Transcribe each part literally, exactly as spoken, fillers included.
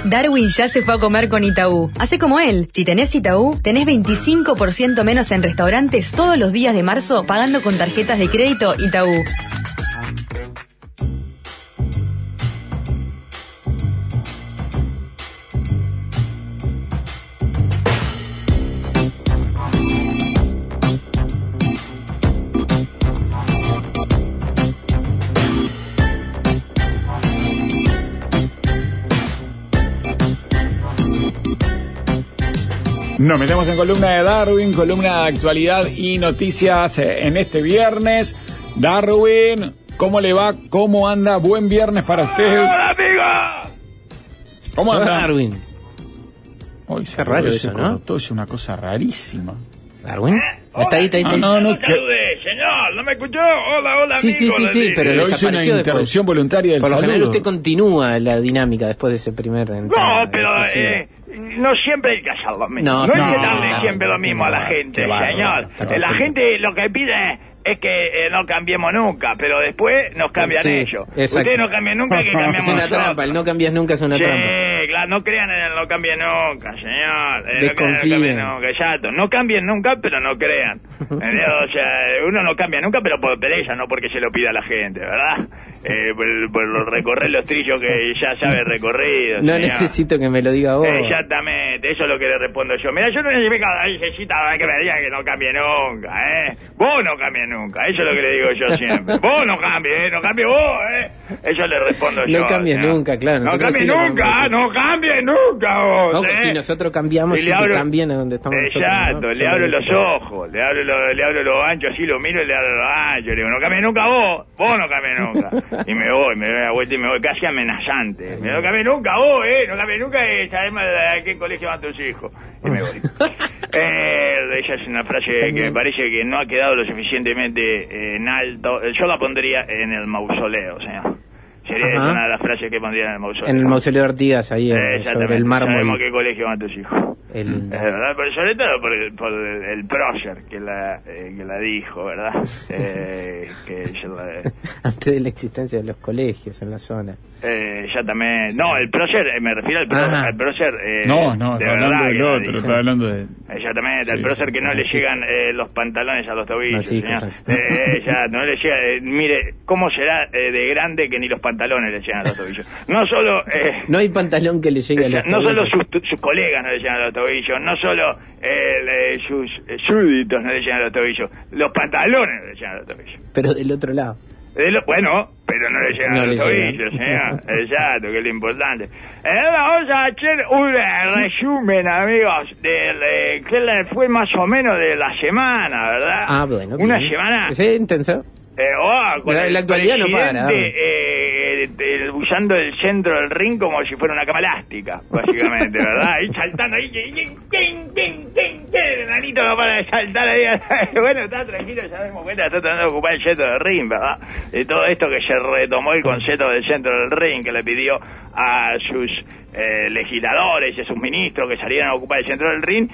Darwin ya se fue a comer con Itaú. Hacé como él. Si tenés Itaú, tenés veinticinco por ciento menos en restaurantes todos los días de marzo pagando con tarjetas de crédito Itaú. Nos metemos en columna de Darwin, columna de actualidad y noticias en este viernes. Darwin, ¿cómo le va? ¿Cómo anda? Buen viernes para usted. ¡Hola, amigo! ¿Cómo anda? Darwin. Hoy Qué raro eso, ¿no? Todo es una cosa rarísima. ¿Darwin? ¿Eh? Está ahí, está ahí, está ahí. No, no, no, no, no que... saludé, señor. ¿No me escuchó? Hola, hola, Sí, amigo. sí, sí, sí, pero Pero hoy es una desapareció interrupción después. voluntaria del Por lo saludo. general usted continúa la dinámica después de ese primer entrada. No, pero eh, no siempre hay que hacer lo mismo. No, No, hay no, que darle no, siempre no, lo mismo a la no, gente, qué bárbaro, señor. está Eh, La perfecto. gente lo que pide es que eh, no cambiemos nunca, pero después nos cambian Sí, ellos. exacto. Ustedes no cambian nunca, que cambiamos Es una nosotros. trampa, el no cambias nunca es una Sí, trampa. claro, no crean en el no cambien nunca, señor. Eh, no crean en el Desconfíen. no cambien nunca, exacto. No cambien nunca, pero no crean. ¿Entendés? O sea, uno no cambia nunca, pero por pereza, no porque se lo pida la gente, ¿verdad? Eh, por, por recorrer los trillos que ya sabe recorrido. No señor. necesito que me lo diga vos. Exactamente, eso es lo que le respondo yo. Mira, yo no necesito que me diga que no cambie nunca, ¿eh? Vos no cambies nunca, eso es lo que le digo yo siempre. Vos no cambies, ¿eh? No cambies vos, ¿eh? Eso le respondo yo. No cambies señor. nunca, claro. No Nosotros cambies sí lo nunca, vamos a hacer. no cambies nunca vos, No, ¿eh? si nosotros cambiamos, Y sí le que abro- cambien a donde estamos nosotros. Exacto, ¿no? le abro Sobre los ese caso. ojos, le abro, lo, le abro los anchos, así lo miro y le abro los anchos. Le digo, no cambies nunca vos, vos no cambies nunca. Y me voy, me doy la vuelta y me voy casi amenazante. Me no cambies nunca vos, eh, no cambies nunca, eh, sabemos a qué colegio van tus hijos. Y me voy. Eh, ella es una frase que me parece que no ha quedado lo suficientemente eh, en alto. Yo la pondría en el mausoleo, señor. Sería Ajá. una de las frases que pondría en el mausoleo. En el mausoleo de Artigas, ahí, Eh, eh, exactamente. sobre el mármol. Sabemos qué colegio van tus hijos. El lindo. Es verdad, pero sobre todo por el, por el, el prócer que la, eh, que la dijo, ¿verdad? Eh, que yo la, Antes de la existencia de los colegios en la zona. eh, ya también... No, el prócer, eh, me refiero al, pro, Ajá. al prócer... Eh, No, no, de está verdad hablando que del la otro, dijo. está hablando de... Exactamente, al Sí, prócer sí, que no le sí. llegan eh, los pantalones a los tobillos, Francisco, señor. Francisco. Eh, ya, no le llega... eh, mire, ¿cómo será eh, de grande que ni los pantalones le llegan a los tobillos? No solo... Eh, No hay pantalón que le llegue a los no solo tobillos. sus, sus colegas no le llegan a los tobillos, no solo eh, le- sus eh, súbditos no le llegan a los tobillos, los pantalones no le llegan a los tobillos. Pero del otro lado. De lo- bueno, pero no le llegan No a los le llegan. tobillos, señor. Exacto, que es lo importante. Eh, vamos a hacer un eh, resumen, amigos, de eh, qué le fue más o menos de la semana, ¿verdad? Ah, bueno. Una bien. semana... ¿Sí, intenso? Eh, oh, con La- el la actualidad no para, presidente, eh, eh, usando el centro del ring como si fuera una cama elástica, básicamente, ¿verdad? Y saltando ahí, y- y- tin, tin, tin, tin, el nanito no para de saltar ahí. Bueno, está tranquilo, ya dimos cuenta, está tratando de ocupar el centro del ring, ¿verdad? De todo esto que se retomó el concepto del centro del ring, que le pidió a sus eh, legisladores y a sus ministros que salieran a ocupar el centro del ring,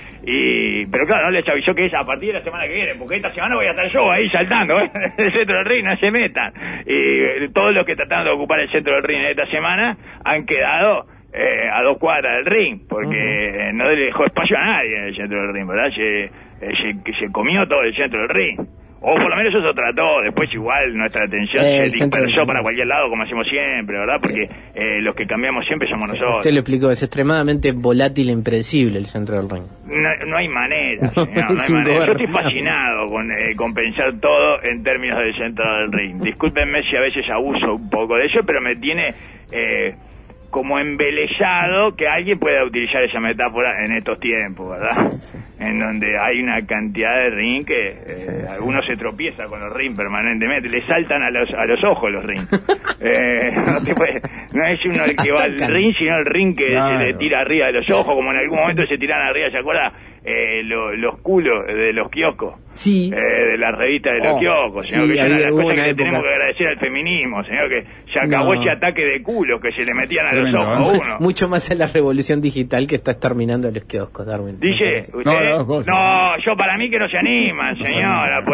y pero claro, no les avisó que es a partir de la semana que viene, porque esta semana voy a estar yo ahí saltando, ¿eh? El centro del ring, no se metan. Y eh, todos los que trataron de ocupar el centro del ring esta semana han quedado eh, a dos cuadras del ring, porque eh, no le dejó espacio a nadie en el centro del ring, ¿verdad? Se, eh, se, se comió todo el centro del ring. O por lo menos eso trató, después igual nuestra atención Eh, el se centro del dispersó ring. para cualquier lado como hacemos siempre, ¿verdad? Porque eh, los que cambiamos siempre somos nosotros. Usted lo explicó, es extremadamente volátil e impredecible el centro del ring. No, no hay manera, No, señor, no es hay manera. Yo estoy ingobernable. fascinado con, eh, con pensar todo en términos del centro del ring. Discúlpenme si a veces abuso un poco de eso, pero me tiene eh, como embelesado que alguien pueda utilizar esa metáfora en estos tiempos, ¿verdad? En donde hay una cantidad de ring que eh, Sí, sí. uno se tropieza con los ring permanentemente, le saltan a los, a los ojos los ring. eh, no, te puede- no es uno el que va al Atacan. ring, sino el ring que Claro. se le tira arriba de los ojos, como en algún momento se tiran arriba, ¿se acuerda? Eh, lo- los culos de los kioscos. Sí. Eh, de la revista de los Oh, kioscos, señor, sí, que es una de había- las hubo cosas una que le época- tenemos que agradecer al feminismo, señor, que se acabó No. ese ataque de culos que se le metían a Tremendo, los ojos a ¿eh? uno. Mucho más a la revolución digital que está exterminando a los kioscos, Darwin. Dice, Me usted, No, las dos cosas. no, yo para mí que no se animan, señor, a poner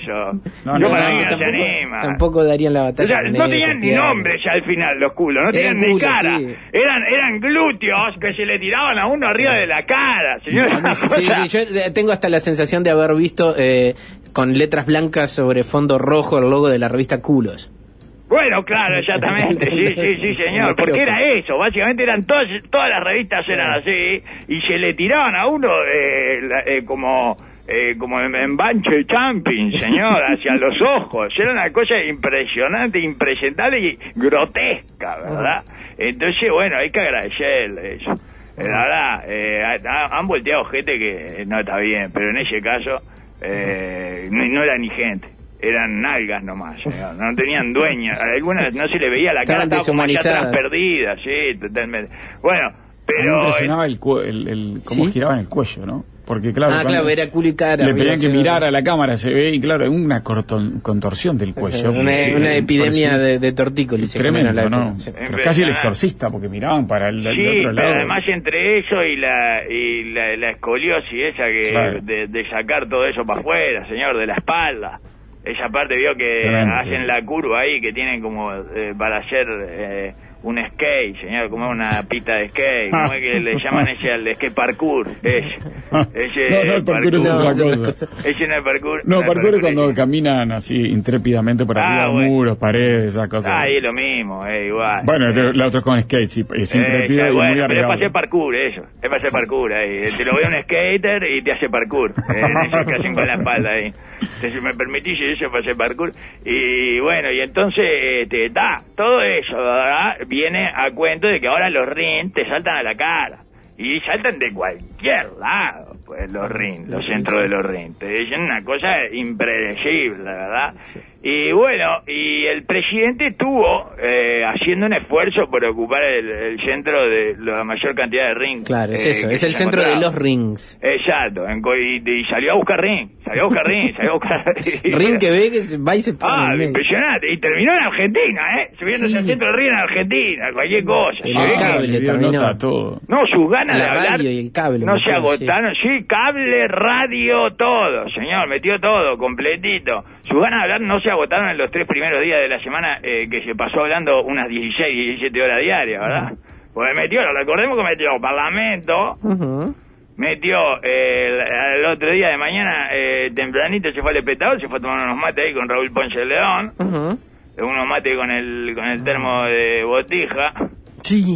eso. No, Yo no, para no, mí no se tampoco, anima. tampoco darían la O batalla. sea, con no ellos, tenían ni Santiago. nombre ya al final los culos, no tenían Eran ni culos, cara. sí. Eran eran glúteos que se le tiraban a uno arriba de la cara, señor. Sí, sí, yo eh, tengo hasta la sensación de haber visto eh, con letras blancas sobre fondo rojo el logo de la revista Culos. Bueno, claro, exactamente, sí, sí, sí, señor, porque era eso, básicamente eran todas, todas las revistas eran así, y se le tiraban a uno eh, la- eh, como... Eh, como en, en Banche Champing, señor, hacia los ojos. Era una cosa impresionante, impresentable y grotesca, ¿verdad? Entonces, bueno, hay que agradecerle eso. Eh, La verdad, eh, ha- han volteado gente que no está bien, pero en ese caso eh, no, no era ni gente. Eran nalgas nomás, señor. No tenían dueña. Algunas no se le veía la cara, Estaban estaba como allá atrás deshumanizadas. perdida, sí, totalmente. Bueno, A mí me pero... impresionaba el, cue- el, el- cómo ¿Sí? giraban el cuello, ¿no? Porque claro, Ah, cuando claro, era culo y cara. le pedían que arriba, mirar a la cámara, se ve, y claro, una corton- contorsión del cuello. Una, porque una epidemia parecía de, de tortícolis. Tremendo, ¿no? Sí. Pero casi el exorcista, porque miraban para el, el Sí, otro pero lado. además entre eso y la y la, la escoliosis esa que Claro. de, de sacar todo eso para afuera, señor, de la espalda. Esa parte vio que Tremendo, hacen sí. la curva ahí, que tienen como eh, para hacer eh, un skate, señor, como una pista de skate, como es que le llaman ese al skate parkour, ese. ese No, no, el parkour es otra cosa. Ese no es parkour. No, es parkour es cuando ese. caminan así intrépidamente por Ah, arriba de bueno. muros, paredes, esas cosas. Ah, y es lo mismo, es igual. Bueno, este- la otra es con skate, sí, es intrépido Eh, y bueno, muy pero es para arriesgado. hacer parkour, eso. Es para hacer parkour ahí. Te lo ve un skater y te hace parkour. Eh, eso que hacen con la espalda ahí. Entonces, si me permitís, eso es para hacer parkour. Y bueno, y entonces, este, da, todo eso, ¿verdad? Viene a cuento de que ahora los rins te saltan a la cara. Y saltan de cualquier lado, pues, los rins, los centros de los rins. Te dicen una cosa impredecible, ¿verdad? Y bueno, y el presidente estuvo eh, haciendo un esfuerzo por ocupar el, el centro de la mayor cantidad de rings. Claro, es eh, eso, que es el se centro de encontraba. los rings. Exacto, en co- y, y salió a buscar ring, salió a buscar ring, salió a buscar Ring que ve que se va y se pone Ah, en medio. impresionante. Y terminó en Argentina, ¿eh? Subiéndose Sí. al centro de ring en Argentina, cualquier cosa. El Se ve que- cable le dio terminó. nota a todo. no, sus ganas La de hablar radio y el cable, no metió, se agotaron. Sí. cable, radio, todo, señor, metió todo, completito. Sus ganas de hablar no se agotaron en los tres primeros días de la semana eh, que se pasó hablando unas dieciséis, diecisiete horas diarias, ¿verdad? Pues metió, recordemos que metió Parlamento, Ujú. metió eh, el, el otro día de mañana, eh, tempranito se fue al espectador, se fue a tomar unos mates ahí con Raúl Ponce de León, Ujú. unos mates con el, con el termo de botija. Sí.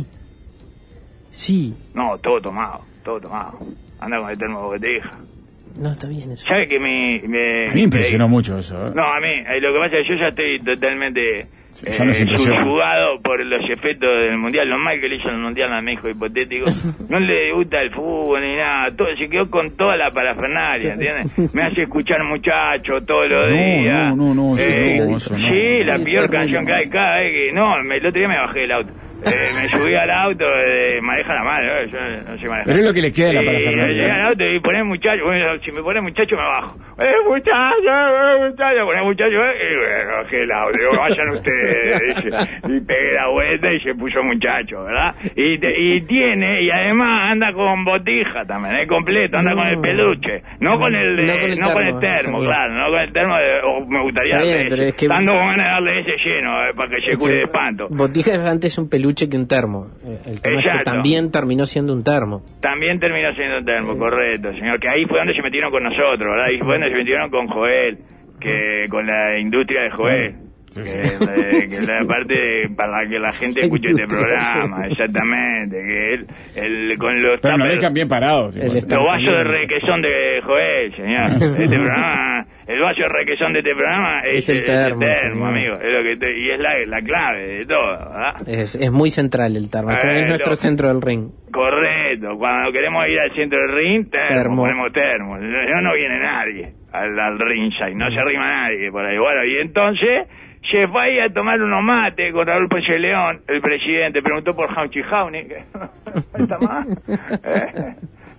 Sí. No, todo tomado, todo tomado. Anda con el termo de botija. No, está bien eso. ¿Sabe que mi... me- A mí me impresionó mucho eso. ¿eh? No, a mí, eh, lo que pasa es que yo ya estoy totalmente Sí, ya no eh, se impresiona. subyugado por los efectos del Mundial, lo mal que le hizo el Mundial a mi hijo hipotético. No le gusta el fútbol ni nada, todo, se quedó con toda la parafernalia, ¿entiendes? Me hace escuchar muchacho todos los No, días. no, no, no, Eh, eso no, eso no. Sí, la Sí, peor terrible. canción que hay cada vez que... No, me, el otro día me bajé del auto. Eh, me subí al auto, eh, maneja la madre, eh, yo no sé manejar. Pero es lo que le queda a la Sí, parafernalia. llegué al auto y poné muchacho, bueno, si me pone muchacho me bajo. ¡Eh, muchacho, eh, muchacho! Poné muchacho, eh, y bueno, bajé el auto, digo, vayan ustedes, dice. Y pegué la vuelta y se puso muchacho, ¿verdad? Y, te- y tiene, y además anda con botija también, es completo, anda No. con el peluche. No con el, de- No con el no con el termo, termo, está claro, no con el termo, de- o me gustaría Está bien, darle pero ese. es que- Dando con ganas de darle ese lleno, eh, para que se cure de espanto. Botija es antes un peluche que un termo. Eh, El tema es que Exacto. también terminó siendo un termo. También terminó siendo un termo, correcto, señor. Que ahí fue donde se metieron con nosotros, ¿verdad? Ahí fue donde se metieron con Joel, que con la industria de Joel. Sí, Que, sí. eh, que es la parte de- para que la gente escuche este Industria de programa, Joel. exactamente. Que él, él con los Pero nos tuppers- dejan bien parados. El igual. está- los vasos de requesón de Joel, señor. Este programa, el vaso de requesón de este programa es, Es el termo, señor. amigo. Es lo que te- y es la, la clave de todo, ¿verdad? Es, es muy central el termo. Es Eh, nuestro lo- centro del ring. Correcto, cuando queremos ir al centro del ring, termo, Termo. ponemos termo. No, no viene nadie al, al ringside, no se arrima nadie por ahí. Bueno, y entonces se fue ahí a tomar unos mates con Raúl Ponce de León, el presidente, preguntó por Jauchi Jauni, que está más. Eh,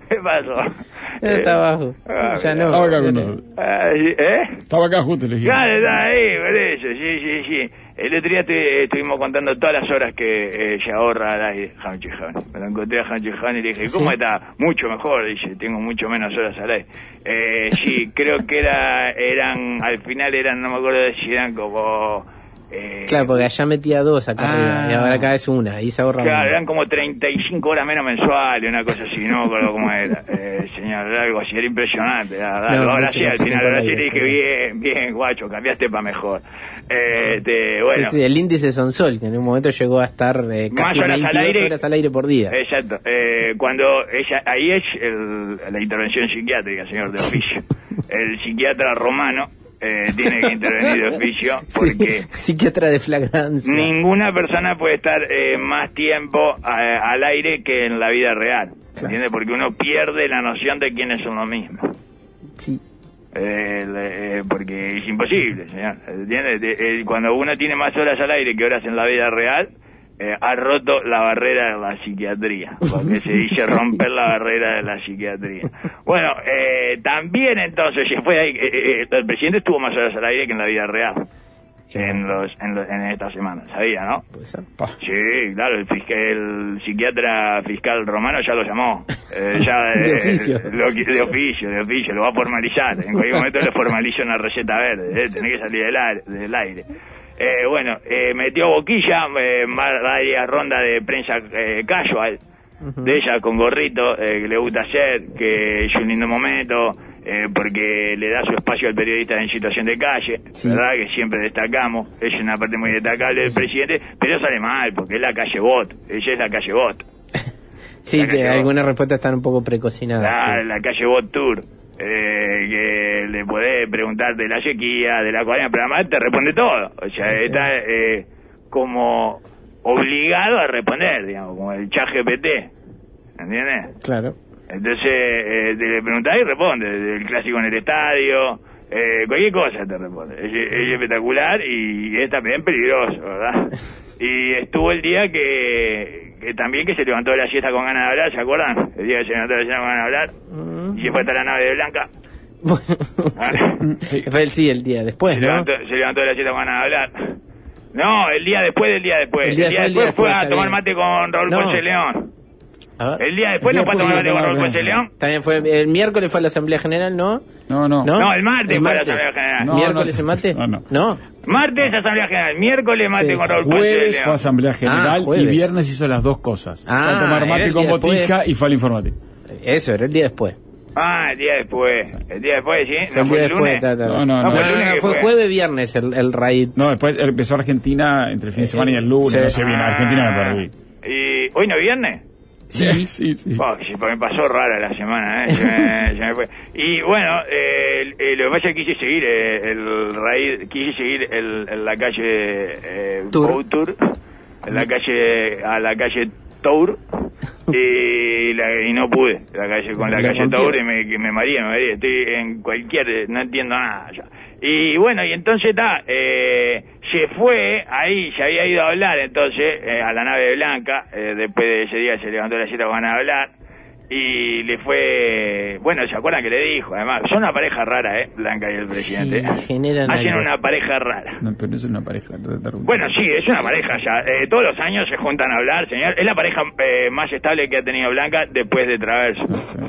¿Qué pasó? Está abajo. Ah, Ya no. Estaba acá con nosotros. Ah, ¿eh? Estaba acá justo, le dije. Claro, está ahí, por eso, sí, sí, sí. El otro día te- estuvimos contando todas las horas que eh, se ahorra al aire, Hanchi Han. Me lo encontré a Hanchi Han y le dije, ¿cómo Sí. está? Mucho mejor, dice, tengo mucho menos horas al aire. Eh, sí, creo que era, eran, al final eran, no me acuerdo si eran como... Eh, Claro, porque allá metía dos acá Ah. arriba y ahora acá es una, ahí se ahorra Claro, una. eran como treinta y cinco horas menos mensuales, una cosa así, no me acuerdo cómo era. Eh, señor, era algo así, era impresionante. Era, era, No, ahora mucho sí, al mucho final, tiempo ahora al sí le aire, dije, sí. bien, bien, guacho, cambiaste para mejor. Eh, te, bueno, Sí, sí, el índice Sonsol, que en un momento llegó a estar eh, Más casi horas al veintidós aire. horas al aire por día. exacto. Eh, cuando ella, ahí es el- la intervención psiquiátrica, señor, de oficio. El psiquiatra romano eh, tiene que intervenir de oficio porque... Sí, psiquiatra de flagrancia. Ninguna persona puede estar eh, más tiempo a- al aire que en la vida real, ¿entiendes? Porque uno pierde la noción de quiénes son los mismos. Sí. Eh, le- eh, porque es imposible, señor, ¿entiendes? De- eh, cuando uno tiene más horas al aire que horas en la vida real, eh, ha roto la barrera de la psiquiatría, porque se dice romper la barrera de la psiquiatría. Bueno, eh, también entonces se fue ahí, eh, eh, el presidente estuvo más horas al aire que en la vida real. En los, en los, en esta semana, ¿sabía, no? Puede ser. Sí, claro, el, fiscal, el psiquiatra fiscal romano ya lo llamó. Eh, ya, De eh, oficio. Lo, de oficio, de oficio, lo va a formalizar. En cualquier momento le formaliza una receta verde, eh, tenés que salir del aire. Del aire. Eh, bueno, eh, metió boquilla, eh, varias rondas de prensa eh, casual, de ella con gorrito, eh, que le gusta hacer, que es un lindo momento, eh, porque le da su espacio al periodista en situación de calle, Sí. ¿verdad? Que siempre destacamos, es una parte muy destacable del presidente, pero sale mal, porque es la calle Bot, ella es la calle Bot, Sí, La que calle algunas respuestas están un poco precocinadas. la, sí. la calle Bot Tour. Eh, que le podés preguntar de la sequía, de la cuarentena, pero además te responde todo. O sea, Sí, sí. está eh, como obligado a responder, digamos, como el chat G P T. ¿Entiendes? Claro. Entonces, eh, te le preguntás y responde. El clásico en el estadio, eh, cualquier cosa te responde. Es, es espectacular y es también peligroso, ¿verdad? Y estuvo el día que, que también que se levantó de la siesta con ganas de hablar, ¿se acuerdan? El día que se levantó de la siesta con ganas de hablar Mm. y se fue hasta la nave de Blanca. Bueno, Sí. fue el sí el día después, se, ¿no? levantó, se levantó de la siesta con ganas de hablar. No, el día después del día después. El día después, el día después fue después, a está tomar bien. mate con Raúl No. Ponce León. A ver. El día después El no día fue a tomar mate con después Raúl sí, Ponce León. También fue el miércoles fue a la Asamblea General, ¿no? No, no. ¿No? No, el martes El fue a la martes. Asamblea General. No, ¿Miércoles no. en mate? No, no. ¿No? Martes Asamblea General, miércoles mate Sí. con Raúl Ponce Jueves fue a León. Asamblea General Ah, y jueves. viernes hizo las dos cosas. Ah, fue a tomar era mate el con día después. botija y fue al informático. Eso, era el día después. Ah, el día después. El día después, ¿sí? Fue ¿No el fue día el después. lunes? ta, ta. No, no, no, no. fue el no, lunes no, que fue fue. jueves viernes el, el raid. No, después empezó Argentina entre el fin de semana y el lunes. Sí. No sé bien, Argentina me perdí. ¿Y hoy no es viernes? Sí, sí, sí. Oh, sí, me pasó rara la semana, ¿eh? Se me, se me fue. Y bueno, eh, eh, lo que pasa es que quise seguir eh, el raíz, quise seguir el, el- la calle eh, Tour. Boat Tour, en la calle, a la calle Tour, y, la- y no pude, la calle, con la Le calle rompió. Tour y me, que me mareé, me mareé, estoy en cualquier, no entiendo nada ya. Y bueno, y entonces está, eh, se fue, ahí se había ido a hablar entonces eh, a la nave de Blanca, eh, después de ese día se levantó la siesta con ganas de hablar, y le fue, bueno, ¿se acuerdan que le dijo? Además, son una pareja rara, ¿eh? Blanca y el presidente. Sí, generan Hacen algo. una pareja rara. No, pero no es una pareja. trata de- Bueno, sí, es una pareja ya. Eh, todos los años se juntan a hablar, señor. Es la pareja eh, más estable que ha tenido Blanca después de Traverso. Sí.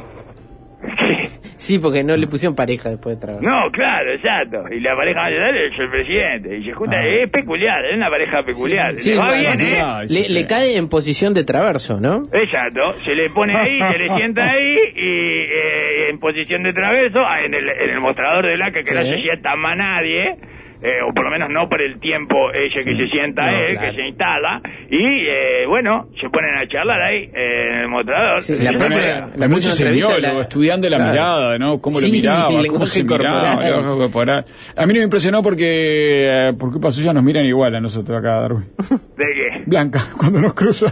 Sí, porque no le pusieron pareja después de trabajar. No, claro, exacto. Y la pareja más estable es el presidente. Y se juntan, Ah. es peculiar, es una pareja peculiar. Sí, Le va sí, bien, sí, ¿eh? Ah, Le, sí. le cae en posición de traverso, ¿no? Exacto, se le pone ahí, se le sienta ahí y eh, en posición de traverso, ah, en el, en el mostrador de Blanca que no Sí. se sienta más nadie, eh, o por lo menos no por el tiempo ese que Sí. se sienta No, él, claro. que se instala, y eh, bueno, se ponen a charlar ahí eh, en el mostrador. Sí, Se la llama- próxima- Hay la mucho próxima entrevista semiólogo la- estudiando la Claro. mirada, ¿no? Cómo Sí, lo miraba, el cómo lenguaje se miraba, corporal. el lenguaje corporal. A mí no me impresionó porque eh, por culpa suya nos miran igual a nosotros acá, Darwin. ¿De qué? Blanca, cuando nos cruza.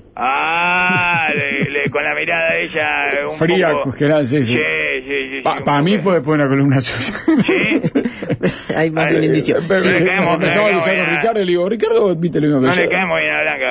Ah, le- le- con la mirada de ella eh, un Fría, poco... congelada, sí, sí. Sí, sí, sí. Para sí, un mí poco. fue después de una columna suya. ¿Sí? Hay más de un indicio. Pero Sí, se le caemos- se empezaba a le cruzar caemos con bien. Ricardo y le digo, Ricardo, viste lo mismo que No yo. le caemos bien a Blanca,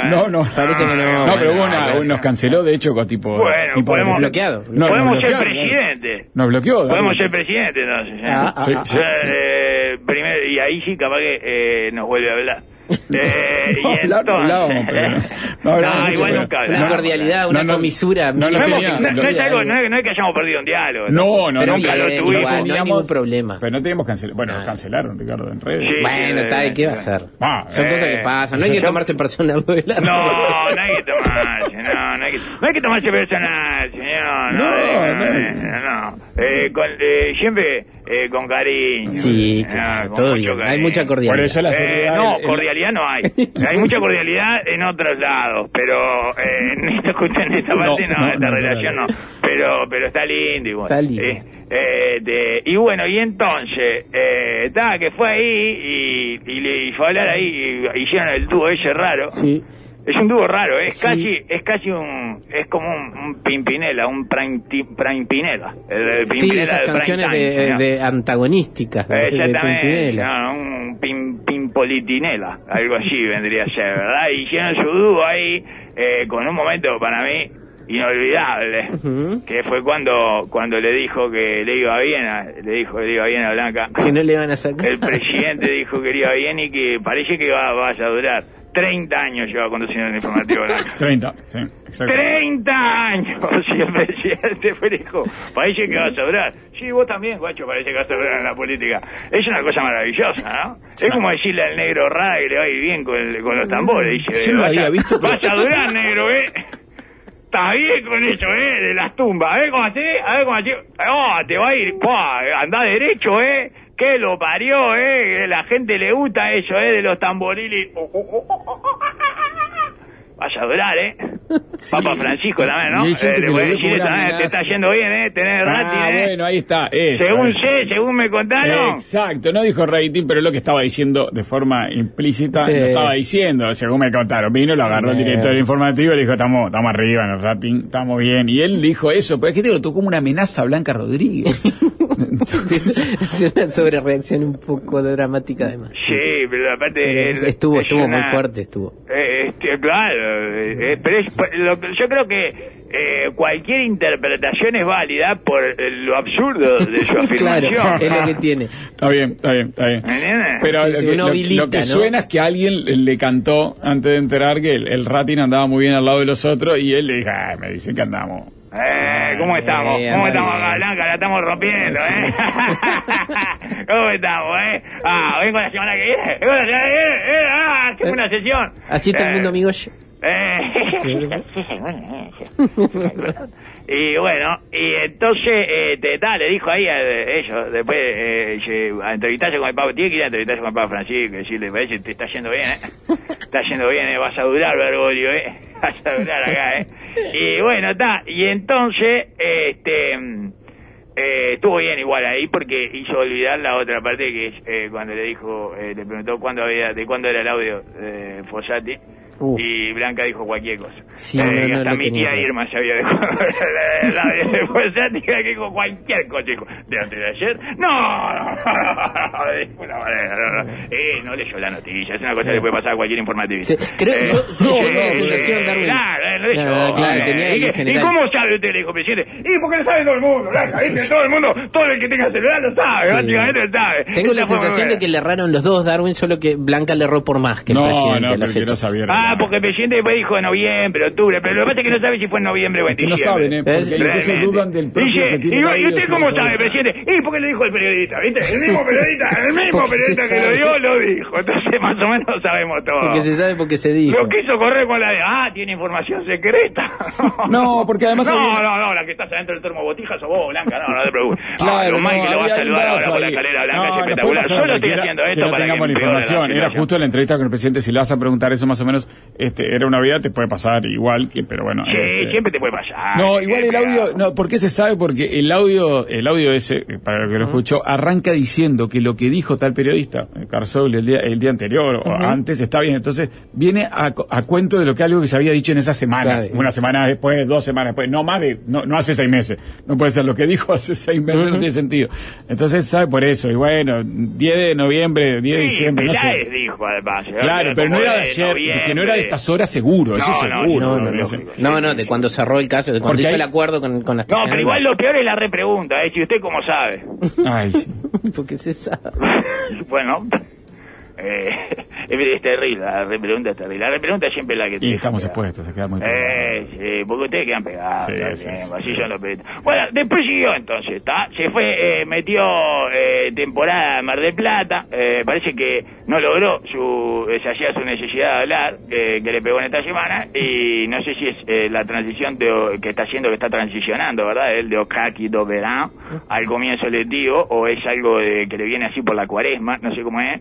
No, no. Parece que no. No, pero bueno, hubo una, no, nos canceló, de hecho, con tipo... Bueno, tipo podemos- bloqueado. No, Podemos nos ser bloquearon, presidente. Nos bloqueó. Podemos Darwin. ser presidente, entonces. ¿eh? Ah, ah, Sí, ah, sí, sí. Eh, primero, y ahí sí, capaz que eh, nos vuelve a hablar. Eh, No, y hablar no hablábamos, pero no- no hablábamos mucho, igual pero- nunca Una hablamos. cordialidad, una No, no, comisura. no, no No, tenía- hemos- no- no no- es algo- no es- no es que hayamos perdido un diálogo. No, no, Pero no, bien, pero tuvimos- igual, no hay teníamos- ningún problema. Pero no teníamos cancelado. Bueno, Nada. cancelaron, Ricardo, en redes. Sí. Bueno, está, ¿y qué va a hacer? Ah, Son eh, cosas que pasan. No hay que yo- tomarse personal lo de la No, no hay que tomarse, no, no hay que, no hay que tomarse personal, señor. No, No, eh, no. no, no. Eh, con, eh, siempre eh, con cariño. Sí, Ah, claro, con todo mucho bien. Hay cariño. mucha cordialidad. Por eso la Eh, seriedad... no, el- el- cordialidad no hay. Hay mucha cordialidad en otros lados, pero eh, en esta cuestión, en esta No, parte no, no, en esta no, relación no. no. Pero, pero está lindo igual. Está lindo. Eh, eh, de- y bueno, y entonces, eh, está, que fue ahí y, y le fue a hablar ahí, y hicieron el dúo ese raro. Sí. Es un dúo raro, es Sí. casi, es casi un, es como un, un Pimpinela, un Prime, Pimpinela. El, el Sí, Pimpinela esas del prime canciones time, de, ¿no? de antagonísticas. De, de Exactamente, Pimpinela. no, un pim, Pimpolitinela, algo así vendría a ser, ¿verdad? Y hicieron su dúo ahí, eh, con un momento para mí inolvidable, Ujú. que fue cuando cuando le dijo que le iba bien, a- le dijo que le iba bien a Blanca. Que no le van a sacar. El presidente dijo que le iba bien y que parece que va, vaya a durar. treinta años lleva conduciendo el informativo Blanca. treinta, sí, exacto. treinta años, si el presidente fue dijo, parece que vas a durar. Sí, vos también, guacho, parece que vas a durar en la política. Es una cosa maravillosa, ¿no? Es como decirle al negro rara que le va a ir bien con, el- con los tambores. Dice, Yo no lo vas, había a, visto, pero- vas a durar, negro, ¿eh? Está bien con eso, ¿eh? De las tumbas. A ver cómo así, a ver cómo así. Oh, te va a ir, ¡pua! Andá derecho, ¿eh? Que lo parió, ¿eh? Que la gente le gusta eso, ¿eh? De los tamboriles. Oh, oh, oh, oh, oh, oh. Vaya a durar, ¿eh? Papa Francisco también, ¿no? Y hay gente Eh, le que voy a lo ve decir como eso, una ¿eh? Te amenaza. está yendo bien, ¿eh? Tenés rating, Ah, ¿eh? bueno, ahí está. Eso, según eso. sé, según me contaron. Exacto, no dijo rating, pero es lo que estaba diciendo de forma implícita, Sí. lo estaba diciendo, según me contaron. Vino, lo agarró el Bien. director informativo y le dijo, estamos estamos arriba en el rating, estamos bien. Y él dijo eso, pero es que te lo tocó como una amenaza a Blanca Rodríguez. Es una sobrereacción un poco dramática además. Sí, pero aparte... Pero él- estuvo, es estuvo muy una- fuerte, estuvo. Eh, este, claro, eh, eh, pero es, lo que- yo creo que eh, cualquier interpretación es válida por eh, lo absurdo de su Claro, afirmación. es lo que tiene. Está bien, está bien, está bien. ¿Me entiendes? Pero Sí, lo, sí, que, uno lo- habilita, lo que ¿no? suena es que alguien le, le cantó antes de enterar que el, el rating andaba muy bien al lado de los otros y él le dijo, "Ay, me dicen que andamos. Eh, ¿Cómo estamos? Eh, ¿Cómo anda estamos bien. acá, Blanca? La estamos rompiendo, ¿eh? ¿Cómo estamos, eh? Ah, vengo la semana que viene. Vengo la semana que viene. Eh, ah, hacemos una sesión. Así está el Eh, mundo, amigo. yo. Eh, y bueno, y entonces, eh, te, ta, le dijo ahí a ellos, después, eh, se- a entrevistarse con el Papa, tiene que ir a entrevistarse con el Papa Francisco, y decirle, parece que te está yendo bien, ¿eh? Está yendo bien, ¿eh? Vas a durar, Bergoglio, ¿eh? Vas a durar acá, ¿eh? Y bueno, está, y entonces, este... Eh, estuvo bien igual ahí porque hizo olvidar la otra parte que es eh, cuando le dijo, eh, le preguntó cuándo había, de cuándo era el audio de Fossati. Uh. Y Blanca dijo cualquier cosa. Sí, Eh, no, y no hasta lo mi tenía tía claro. Irma sabía de cuándo era el audio de Fossati, que dijo cualquier cosa. Dijo, ¿de antes de ayer? No, no, no, de ninguna manera, no, no. Eh, no leyó la noticia, es una cosa que le puede pasar a cualquier informativista. Sí, creo- yo- Eh, tengo la eh, sensación, eh, Darwin. Claro, eh, no leyó. No, no, claro, eh, tenía ahí ¿y, qué- en ¿Y general. cómo sabe usted? Le dijo el presidente. Y porque lo sabe todo el mundo, Blanca, ¿viste? Todo el mundo, todo el que tenga celular lo sabe, Sí. básicamente lo sabe. Tengo la Esta fue sensación muy de que le erraron los dos, Darwin, solo que Blanca le erró por más que el No, presidente no, a la porque fecha. no sabía. Ah, porque el presidente después dijo en noviembre, octubre, pero lo que pasa es que no sabe si fue en noviembre o en Es que no diciembre. saben, ¿eh? Porque Es- incluso Realmente. dudan del propio Dice, que tiene y, el ¿y audio, usted si cómo lo sabe, sabe. presidente? Y porque le dijo el periodista, ¿viste? El mismo periodista, el mismo Porque se periodista que lo sabe. dio, lo dijo. Entonces más o menos sabemos todo. Porque se sabe porque se dijo. Lo quiso correr con la de, ah, tiene información secreta. No, porque además No, había- no, no, la que estás adentro del termobotija sos vos, Blanca, no, no te preocupes. Claro, Ah, lo mal no, que lo vas a había un saludar ahora dato por la ahí. escalera, Blanca, No, es no puede espectacular. pasar Solo estoy cualquiera haciendo que esto no para tengamos que la empeore la información. Era situación. justo la entrevista con el presidente. Si le vas a preguntar eso más o menos, este, era una vida, te puede pasar igual, que, pero bueno. Sí, este, siempre te puede pasar. No, Sí, igual el cuidado. audio, no, ¿por qué se sabe? Porque el audio, el audio ese, eh, para el que lo escuchó, arranca diciendo que lo que dijo tal periodista, eh, Carzol, el día, el día anterior o antes, está bien. Entonces, viene a, a cuento de lo que algo que se había dicho en esas semanas. Claro. Una semana después, dos semanas después, no más de, no, no hace seis meses. No puede ser lo que dijo hace seis meses, no tiene sentido. Entonces, sabe por eso. Y bueno, diez de noviembre, diez de Sí, diciembre, no sé. Peláez dijo además. ¿eh? Claro, pero no Como era de de ayer, noviembre, que no era de estas horas seguro, No, eso no, seguro. No, no, no, lógico, no, sí, no, sí. de cuando cerró el caso, de cuando Porque hizo hay- el acuerdo con, con las No, pero igual lo peor es la repregunta, ¿eh? Si usted cómo sabe. Ay, sí. Porque se sabe. Bueno, eh, es terrible, la repregunta es terrible. La repregunta siempre es la que te Y deja estamos pegado. expuestos, se queda muy Eh, sí, porque ustedes quedan pegados, Sí, todo el sí, tiempo, sí. así son los periodistas. Bueno, después siguió entonces, ¿está? Se fue, eh, metió eh, temporada en Mar del Plata, eh, parece que no logró su, eh, se hacía su necesidad de hablar, eh, que le pegó en esta semana, y no sé si es eh, la transición de, que está haciendo, que está transicionando, ¿verdad? El de Okaki do Verán al comienzo lectivo, o es algo de, que le viene así por la cuaresma, no sé cómo es,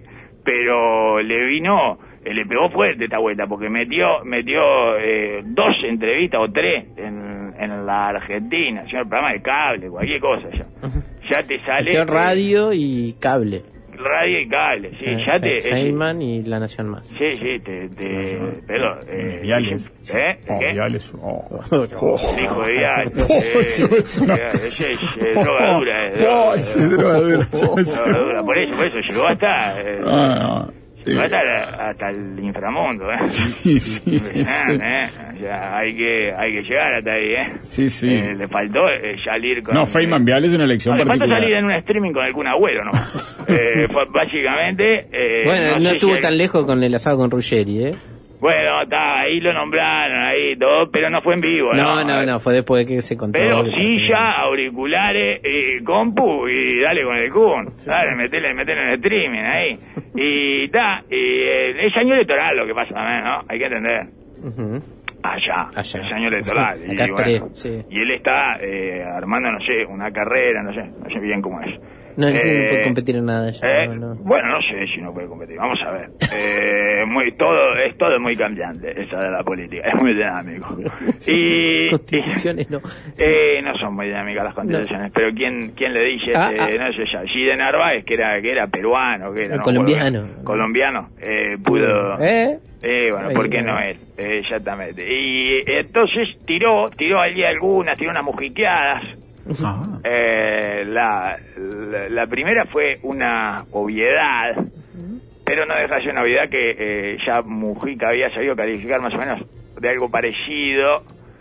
pero le vino... Eh, le pegó fuerte esta vuelta porque metió metió eh, dos entrevistas o tres en, en la Argentina, o sea, el programa de cable, cualquier cosa ya. Ya te sale... Metió radio y cable. Radio y cable, sí, Eh, ya te... Fe- Feynman y La Nación Más. Sí, sí, te... te pero... Eh, Viales. ¿Eh? Oh, ¿Qué? Viales. Oh. Hijo de Viales. Oh, eh, eso es una- eh, ese es eh, drogadura. eh, Oh, ese es drogadura, eso es- drogadura. Por eso, por eso, llegó hasta... eh, Ah, no. llegó hasta, hasta el inframundo, ¿eh? Sí, sí, sí. ¿eh? O sea, hay que, hay que llegar hasta ahí, ¿eh? Sí, sí. Eh, le faltó eh, salir con... No, Feynman Vial es una elección No, le faltó particular. salir en un streaming con el Kun Agüero, ¿no? eh, fue básicamente... Eh, Bueno, no, sé estuvo si tan el- lejos con el asado con Ruggeri, ¿eh? Bueno, está, ahí lo nombraron, ahí todo, pero no fue en vivo, ¿no? No, no, no, fue después de que se contó. Pero que silla, auriculares, eh, compu y dale con el Kun. Dale, metele, metele en el streaming ahí. Y está, y eh, es año electoral lo que pasa también, ¿no? Hay que entender. Ujú. Allá, Allá. es año electoral. Sí, y, acá bueno, esperé, sí. y él está eh, armando, no sé, una carrera, no sé, no sé bien cómo es. No, él sí no Eh, puede competir en nada ya. eh, no, no. Bueno, no sé si no puede competir, vamos a ver. Eh, muy, todo, es todo muy cambiante, esa de la política, es muy dinámico. Y, Constituciones no. eh, no son muy dinámicas las constituciones, pero ¿quién, quién le dice? Ah, eh, ah. no sé ya, Gide Narváez, que era, que era peruano, que era Ah, no colombiano. me acuerdo, colombiano, eh, pudo... ¿Eh? Eh, bueno, Ahí, ¿por qué bueno. no él? Eh, exactamente. Y entonces tiró, tiró allí algunas, tiró unas mujiqueadas. Ah. Eh, la, la, la primera fue una obviedad, pero no deja de ser una obviedad que eh, ya Mujica había sabido calificar más o menos de algo parecido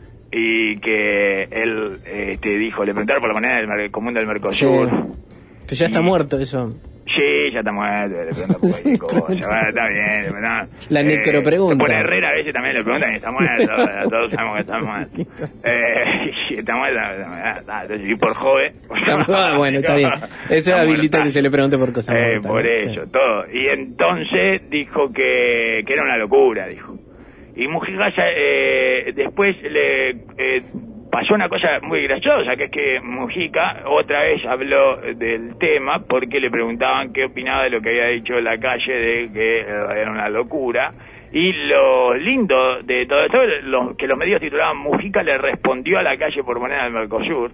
y que él eh, te dijo, le preguntaron por la moneda del mer- común del Mercosur. Sí. Pero ya está Y- muerto eso. Sí, ya está muerto, le preguntan por cualquier cosa, bueno, está bien, ¿verdad? La necropregunta. Por Herrera a veces también le preguntan y está muerto, todos sabemos que está muerto. Eh, y está muerto, ah, ah, entonces, y por joven. Ah, bueno, está bien. Eso Está habilita muerta. que se le pregunte por cosas Eh, muertas, por ¿no? eso, Sí. todo. Y entonces dijo que, que era una locura, dijo. Y Mujica ya, eh, después le eh, pasó una cosa muy graciosa, que es que Mujica otra vez habló del tema porque le preguntaban qué opinaba de lo que había dicho en la calle, de que eh, era una locura. Y lo lindo de todo esto, lo, que los medios titulaban Mujica le respondió a la calle por moneda del Mercosur.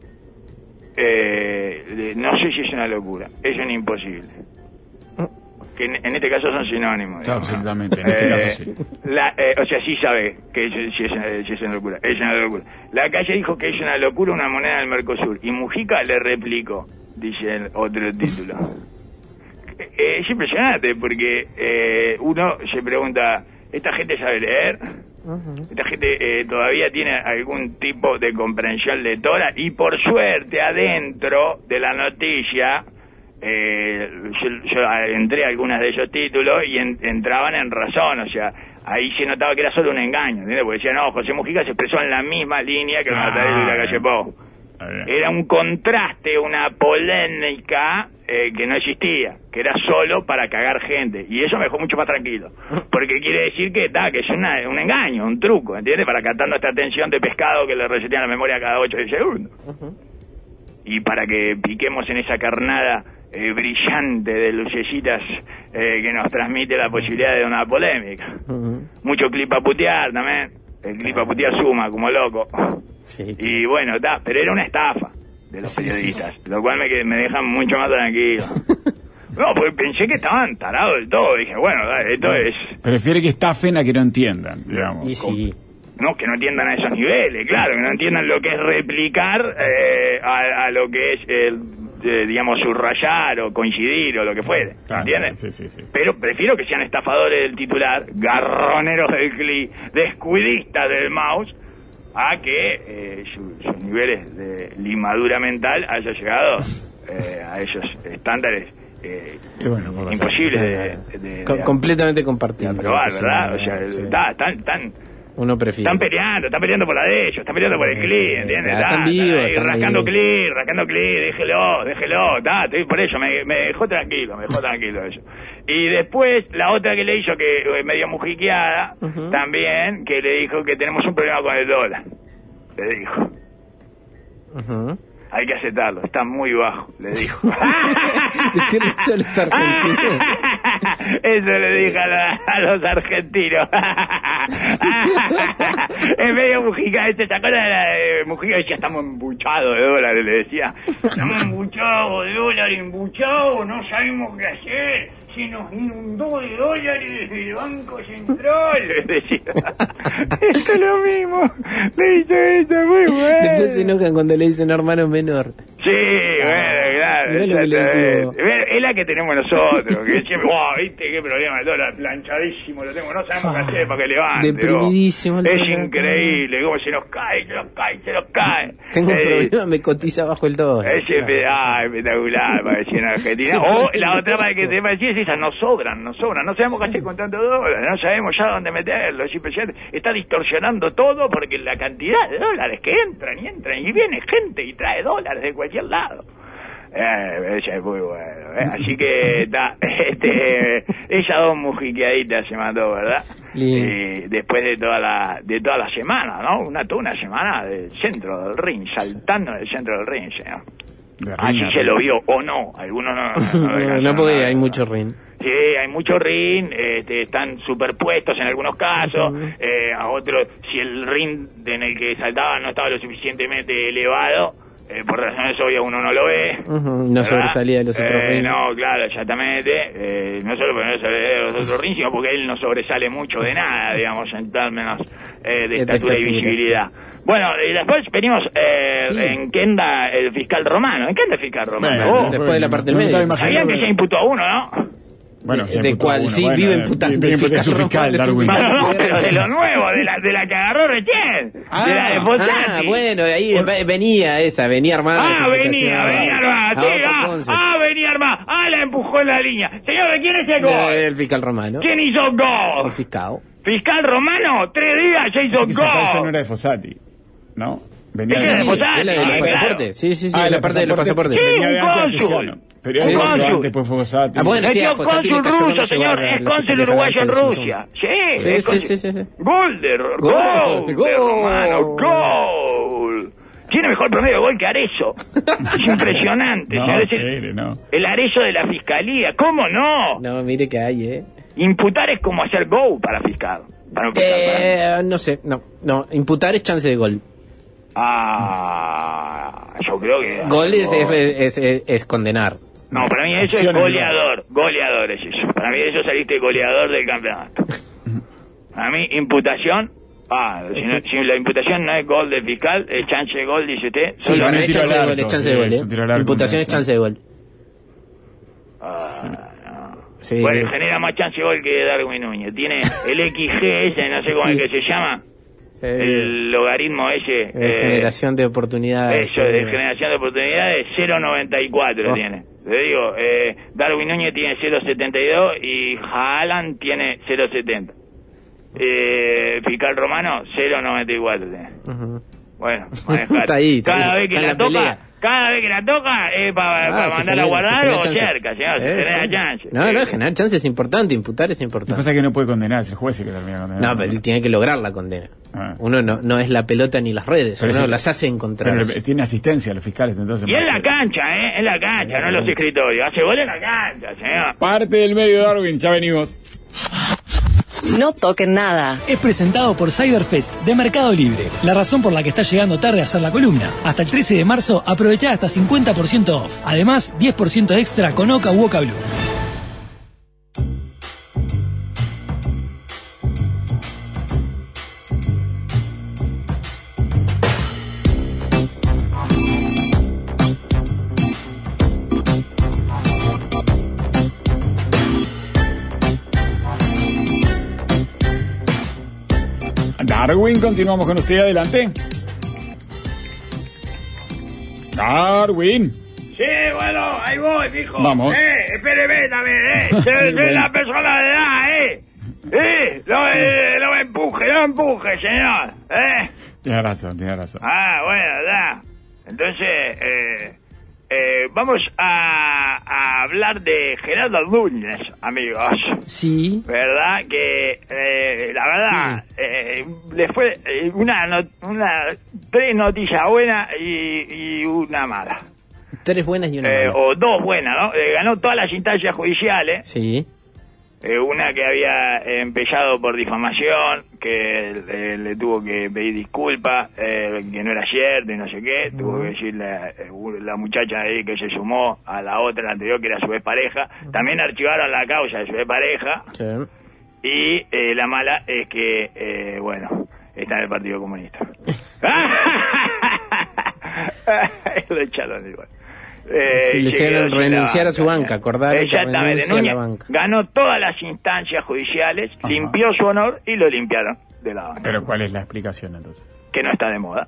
Eh, no sé si es una locura, es un imposible. Que en, en este caso son sinónimos. Claro, digamos. absolutamente, en este Eh, caso sí. la, eh, o sea, sí sabe que es, si es, una- si es una locura. Es una locura. La calle dijo que es una locura una moneda del Mercosur. Y Mujica le replicó, dice el otro título. Eh, es impresionante porque eh, uno se pregunta, ¿esta gente sabe leer? Esta gente eh, todavía tiene algún tipo de comprensión lectora y por suerte adentro de la noticia eh, yo, yo entré a algunos de esos títulos y en- entraban en razón, o sea, ahí se notaba que era solo un engaño, ¿entiendes? Porque decían, no, José Mujica se expresó en la misma línea que el Ah, Matadero y la calle bien. Pou. Era un contraste, una polémica eh, que no existía, que era solo para cagar gente. Y eso me dejó mucho más tranquilo. Porque quiere decir que, ta, que es una, un engaño, un truco, ¿entiendes? Para captando esta tensión de pescado que le resetean la memoria cada ocho segundos. Y para que piquemos en esa carnada eh, brillante de lucecitas eh, que nos transmite la posibilidad de una polémica. Ujú. Mucho clip a putear también. El clip a putear suma, como loco. Sí. Y bueno, está, pero era una estafa de los Sí, sí, periodistas, lo cual me, que- me deja mucho más tranquilo. No, porque pensé que estaban tarados del todo. Dije, bueno, dale, esto es... Prefiere que estafen a que no entiendan, digamos. Y sí. No, que no entiendan a esos niveles, claro, que no entiendan lo que es replicar eh, a, a lo que es el eh, digamos, subrayar o coincidir o lo que fuere, Claro, ¿entiendes? sí, sí, sí. Pero prefiero que sean estafadores del titular, garroneros del C L I, descuidistas del mouse, a que eh, su- sus niveles de limadura mental haya llegado eh, a esos estándares eh, Y bueno, por imposibles de, de- de- Co- de completamente compartible. aprobar, ¿verdad? O sea, Sí. está- están, están, Uno prefiere. están peleando, están peleando por la de ellos, están peleando por el Sí, C L I, sí, ¿entiendes? claro, Está- están vivos, ahí están rascando ahí. C L I, rascando C L I, déjelo, déjelo, está, estoy por eso, me, me dejó tranquilo, me dejó tranquilo eso. Y después, la otra que le hizo, que eh, medio mujiqueada, Ujú. también, que le dijo que tenemos un problema con el dólar. Le dijo, Ujú. hay que aceptarlo, está muy bajo, le dijo. Decirle eso a los argentinos. Eso le dije a, la- a los argentinos. En medio Mujica, este, ¿te acuerdas de la de Mujica? Decía, estamos embuchados de dólares, le decía. Estamos embuchados de dólares, embuchados, no sabemos qué hacer. Se nos inundó de dólares desde el Banco Central, le decía. Esto es lo mismo. Le dice esto, muy bueno. Después se enojan cuando le dicen hermano menor. Sí, bueno, claro. Mirá lo que le exactamente. decimos. Es la que tenemos nosotros, que siempre, wow, viste qué problema el dólar, planchadísimo lo tengo, no sabemos qué hacer para que levante. Deprimidísimo oh. el Es dólar. increíble, cómo se nos cae, se nos cae, se nos cae. Tengo un Eh, problema, me cotiza bajo el dólar. Es espe- ah, espectacular para decir en Argentina. O la otra para que te decir es esa, nos sobran, nos sobran, no sabemos qué hacer con tanto dólar, no sabemos ya dónde meterlo, es impresionante. Está distorsionando todo porque la cantidad de dólares que entran y entran y viene gente y trae dólares de cualquier lado. Eh, ella es muy bueno, ¿eh? Así que da, este, esas dos mujiqueaditas se mandó, ¿verdad? Lindo. Y después de toda la de toda la semana, ¿no? Una toda una semana del centro del ring, saltando en el centro del ring, señor. De Así ring, se lo vio o no, algunos no. No, No, alcanzaron no porque a- hay mucho ring. Sí, hay mucho ring, este, están superpuestos en algunos casos, eh, a otros, si el ring en el que saltaban no estaba lo suficientemente elevado, eh, por razones obvias uno no lo ve. Ujú, no ¿verdad? sobresalía de los otros Eh, rings. No, claro, exactamente. Eh, no solo porque no sobresalía de los otros rings, sino porque él no sobresale mucho de nada, digamos, en términos eh, de De estatura y estatura, visibilidad. Bueno, y después venimos eh, Sí. en qué anda el fiscal romano. ¿En qué anda el fiscal romano? Bueno, Oh, después de la parte del no me medio. estaba Sabían que imaginando- se imputó a uno, ¿no? Bueno, de- se de imputó cual uno, sí bueno, vive eh, imputando vive el imputando fiscal su fiscal, romano, es un Darwin. fiscal. No, no, pero de lo nuevo, de la, de la que agarró recién. Ah, de la de Ah, Fossati. bueno, ahí ve- venía esa, venía armada. Ah, esa venía, explicación. venía armada. A Sí, otro ah, cónsul. ah, venía armada. Ah, la empujó en la línea. Señor, ¿de quién es el Eh, gol? El fiscal romano. ¿Quién hizo El gol? fiscal. Fiscal romano, tres días ya hizo Así que esa cabeza no gol. era de Fossati, ¿no? Venía Ese de- era de Fossati. es la de los Ah, claro. pasaportes. Sí, sí, sí, Ah, es la el parte de los pasaporte. pasaportes. Sí, Venía de un antes cónsul. Antesiano. Pero Un era cónsul. antes, después fue Fossati. Ah, bueno, sí, Metió a Fossati le cónsul cayó, no ruso, llegó a señor. la- Es la cónsul oficialidad uruguayo en de Asunción. Rusia. Sí, Sí, es sí, cónsul- sí, sí, sí. Gol de Gol, gol, de gol. Romano, gol. Tiene mejor promedio de gol que Arezzo. Es impresionante. No, O sea, es el, espere, no. el Arezzo de la fiscalía. ¿Cómo no? No, mire que hay, ¿eh? Imputar es como hacer go para fiscal. Para un fiscal, para- Eh, no sé, no, no, imputar es chance de gol. Ah, yo creo que... Gol es, es, es, es- es condenar. No, para mí eso es Acciones, goleador. Goleador es eso. Para mí eso saliste goleador del campeonato. Para mí, imputación... Ah, si, no- si la imputación no es gol del fiscal, es chance de gol, dice usted. Sí, Solo para un mí es tiro chance al de gol, es arco, chance de sí, gol, es un tiro al ¿eh? arco, Imputación es sí. chance de gol. Ah, no. Sí. Bueno, genera más chance de gol que Darwin Núñez. Tiene el X G ese, no sé cómo Sí. es que se llama. Sí. El logaritmo ese. De eh, generación de oportunidades. Eso, de sí. generación de oportunidades, cero coma noventa y cuatro Oh. tiene. Le digo, eh, Darwin Núñez tiene cero coma setenta y dos y Haaland tiene cero coma setenta. Eh, Fiscal Romano, cero coma noventa y cuatro tiene. Ujú. Bueno, manejate. Está ahí, está cada ahí, vez que está en la, la toca, pelea. cada vez que la toca es para Ah, si mandarla a genera- guardar si genera o chance. cerca, señor, Sí, si genera sí. chance. No, no, Sí. generar chance es importante, imputar es Lo que importante. pasa es que no puede condenar, es el juez el que termina condenando. No, pero él tiene que lograr la condena. Ah. Uno no, no es la pelota ni las redes, Pero uno sí- las hace encontrar. Pero le- tiene asistencia a los fiscales, entonces. Y en la cancha, ¿eh? En la cancha, no en los escritorios. Hace gol en la cancha, señor. Parte del medio, Darwin, ya venimos. No toquen nada. Es presentado por Cyberfest de Mercado Libre. La razón por la que estás llegando tarde a hacer la columna. Hasta el trece de marzo, aprovechá hasta cincuenta por ciento off. Además, diez por ciento extra con Oca u Oca Blue. Darwin, continuamos con usted, adelante. Darwin. Sí, bueno, ahí voy, mijo. Vamos. Eh, espéreme también, eh. Soy, soy bueno. la persona de edad, eh. Eh, no, eh, no me empuje, no me empuje, señor. Eh. Tiene razón, tiene razón. Ah, bueno, ya. Entonces, eh, eh, vamos a, a hablar de Gerardo Núñez, amigos. Sí. ¿Verdad? Que, eh, la verdad, Sí. eh, le fue eh, una, not- una, tres noticias buenas y, y una mala. Tres buenas y una Eh, mala. o dos buenas, ¿no? Eh, ganó todas las instancias judiciales. Sí. Eh, una que había eh, empezado por difamación, que eh, le tuvo que pedir disculpas, eh, que no era cierto y no sé qué. Tuvo que decirle eh, la muchacha ahí que se sumó a la otra, la anterior, que era su expareja. También archivaron la causa de su expareja. Sí. Y eh, la mala es que, eh, bueno, está en el Partido Comunista. Lo echaron igual. Eh, Sí, le hicieron se quedó sin renunciar la a su banca, acordaron que Exactamente. renuncia a la Núñez banca. ganó todas las instancias judiciales, Ajá. limpió su honor y lo limpiaron de la banca. Pero ¿cuál es la explicación entonces? Que no está de moda.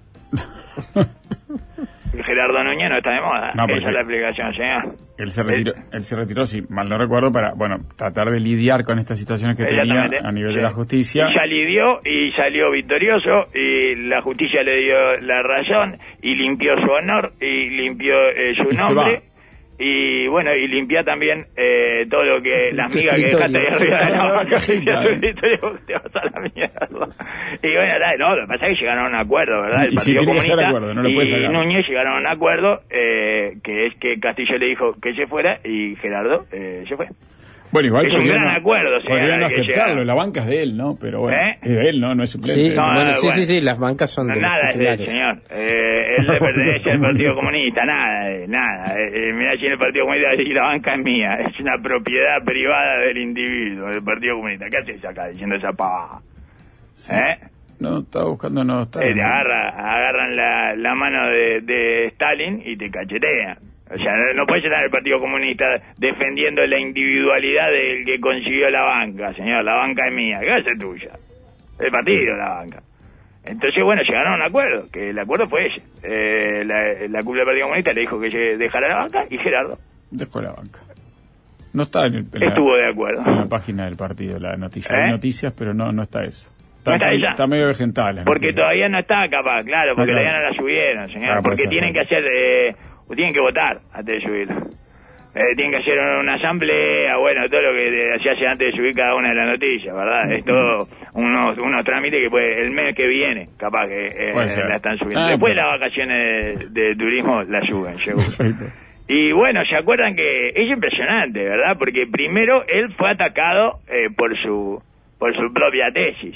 Gerardo Núñez no está de moda. No, porque- Esa es la explicación, señor. Él se retiró, él se retiró, si mal no recuerdo, para, bueno, tratar de lidiar con estas situaciones que tenía Exactamente. a nivel Sí. de la justicia. Y ya lidió y salió victorioso y la justicia le dio la razón y limpió su honor y limpió eh, su Y se nombre. va. Y bueno, y limpia también eh, todo lo que las Tu migas que dejaste ahí escritorio. arriba de la Ah, banca. cajita, eh. Te vas a la mierda. Y bueno, dale, no, lo que pasa es que llegaron a un acuerdo, ¿verdad? El Y sí, Partido tiene que ser Comunista acuerdo, no lo puede y sacar. Núñez llegaron a un acuerdo eh, que es que Castillo le dijo que se fuera y Gerardo eh, se fue. Bueno, igual Es un podrían gran no- acuerdo, señora, podrían no que aceptarlo, llegaron. la banca es de él, ¿no? Pero bueno, ¿Eh? es de él, ¿no? No es suplente. Sí, No, bueno, sí, bueno. sí, sí, las bancas son No, de los nada es de él, titulares. señor. Eh, él le pertenece al Partido Comunista, nada, eh, nada. Eh, eh, mirá si en el Partido Comunista y la banca es mía, es una propiedad privada del individuo, del Partido Comunista. ¿Qué haces acá diciendo esa pavada? Sí. ¿Eh? No, estaba buscando, no está. Eh, te agarra, agarran la, la mano de, de Stalin y te cachetean. O sea, no, no puedes estar en el Partido Comunista defendiendo la individualidad del que consiguió la banca, señor. La banca es mía, ¿qué hace tuya? El partido, la banca. Entonces, bueno, llegaron a un acuerdo, que el acuerdo fue ese. Eh, la, la cúpula del Partido Comunista le dijo que se dejara la banca y Gerardo Dejó la banca. No está en, el, en la- estuvo de acuerdo. en la página del partido, la noticia. ¿Eh? Hay noticias, pero no, no está eso. ¿No está ella? está medio vegetal. la Porque noticia. todavía no está capaz, claro, porque Ah, claro. todavía no la subieron, señor. Ah, por porque eso, tienen que claro. hacer, eh, tienen que votar antes de subirla. Eh, tienen que hacer una asamblea, bueno, todo lo que se hace antes de subir cada una de las noticias, ¿verdad? Es todo unos, unos trámites que puede, el mes que viene, capaz que eh, Puede ser. la están subiendo. Ah, Después pues. de las vacaciones de, de turismo la suben, seguro. Perfecto. Y bueno, ¿se acuerdan que es impresionante, verdad? Porque primero él fue atacado eh, por su por su propia tesis.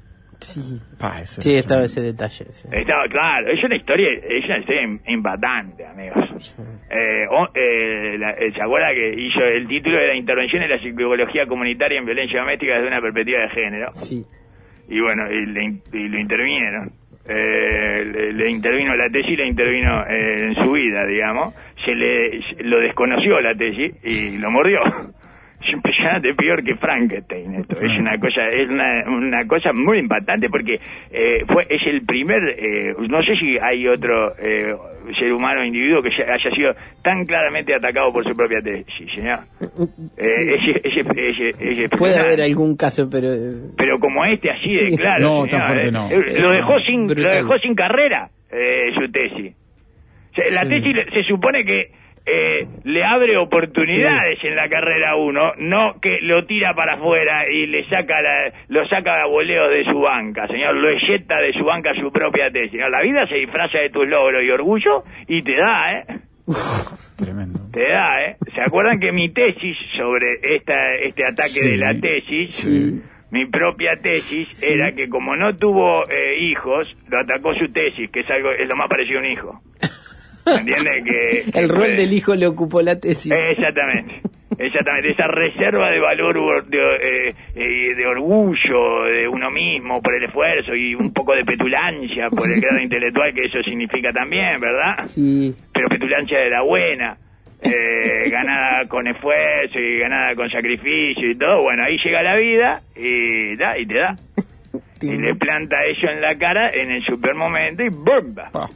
Sí, Pa, eso sí es estaba un- ese detalle. Sí. Estaba claro, es una historia, es una historia im- impactante, amigos. Eh, o- eh, la- eh, ¿Se acuerda que hizo el título de la intervención en la psicología comunitaria en violencia doméstica desde una perspectiva de género? Sí. Y bueno, y le, in- y lo intervinieron. Eh, le, le intervino la tesis, le intervino eh, en su vida, digamos. Se le se- lo desconoció la tesis y lo mordió. Es impresionante, peor que Frankenstein esto. Es una cosa, es una, una cosa muy impactante porque eh, fue es el primer, eh, no sé si hay otro eh, ser humano o individuo que ya- haya sido tan claramente atacado por su propia tesis, señor. Eh, ese, ese, ese, ese Puede impresionante. haber algún caso, pero... eh, Pero como este, así de claro. No, señor, tan fuerte eh, no. eh, Lo dejó sin, lo Brutal. dejó sin carrera, eh, su tesis. O sea, la Sí. tesis le- se supone que eh, le abre oportunidades en la carrera a uno, no que lo tira para afuera y le saca la, lo saca a voleos de su banca, señor, lo eyecta de su banca su propia tesis. Señor, la vida se disfraza de tus logros y orgullo y te da, ¿eh? Tremendo. Te da, ¿eh? ¿Se acuerdan que mi tesis sobre esta este ataque Sí. de la tesis, Sí. mi propia tesis, era que como no tuvo eh, hijos, lo atacó su tesis, que es algo es lo más parecido a un hijo. ¿Entiende? Que, que El rol puede- del hijo le ocupó la tesis. Exactamente. Exactamente, esa reserva de valor or- de, eh, eh, de orgullo de uno mismo por el esfuerzo y un poco de petulancia por el grado intelectual que eso significa también, ¿verdad? Sí. Pero petulancia de la buena, eh, ganada con esfuerzo y ganada con sacrificio y todo. Bueno, ahí llega la vida y da y te da. y le planta eso en la cara en el super momento y ¡bomba! Pa.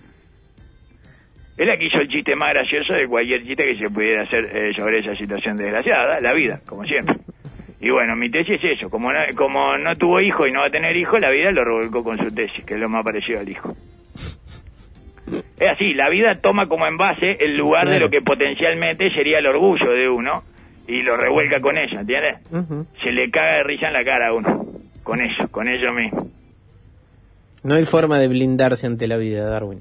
Él aquí hizo el chiste más gracioso de cualquier chiste que se pudiera hacer eh, sobre esa situación desgraciada, la vida, como siempre. Y bueno, mi tesis es eso, como no, como no tuvo hijo y no va a tener hijo, la vida lo revolcó con su tesis, que es lo más parecido al hijo. Es así, la vida toma como envase el lugar claro. de lo que potencialmente sería el orgullo de uno y lo revuelca con eso, ¿entiendes? Uh-huh. Se le caga de risa en la cara a uno, con eso, con ello mismo. No hay forma de blindarse ante la vida, Darwin.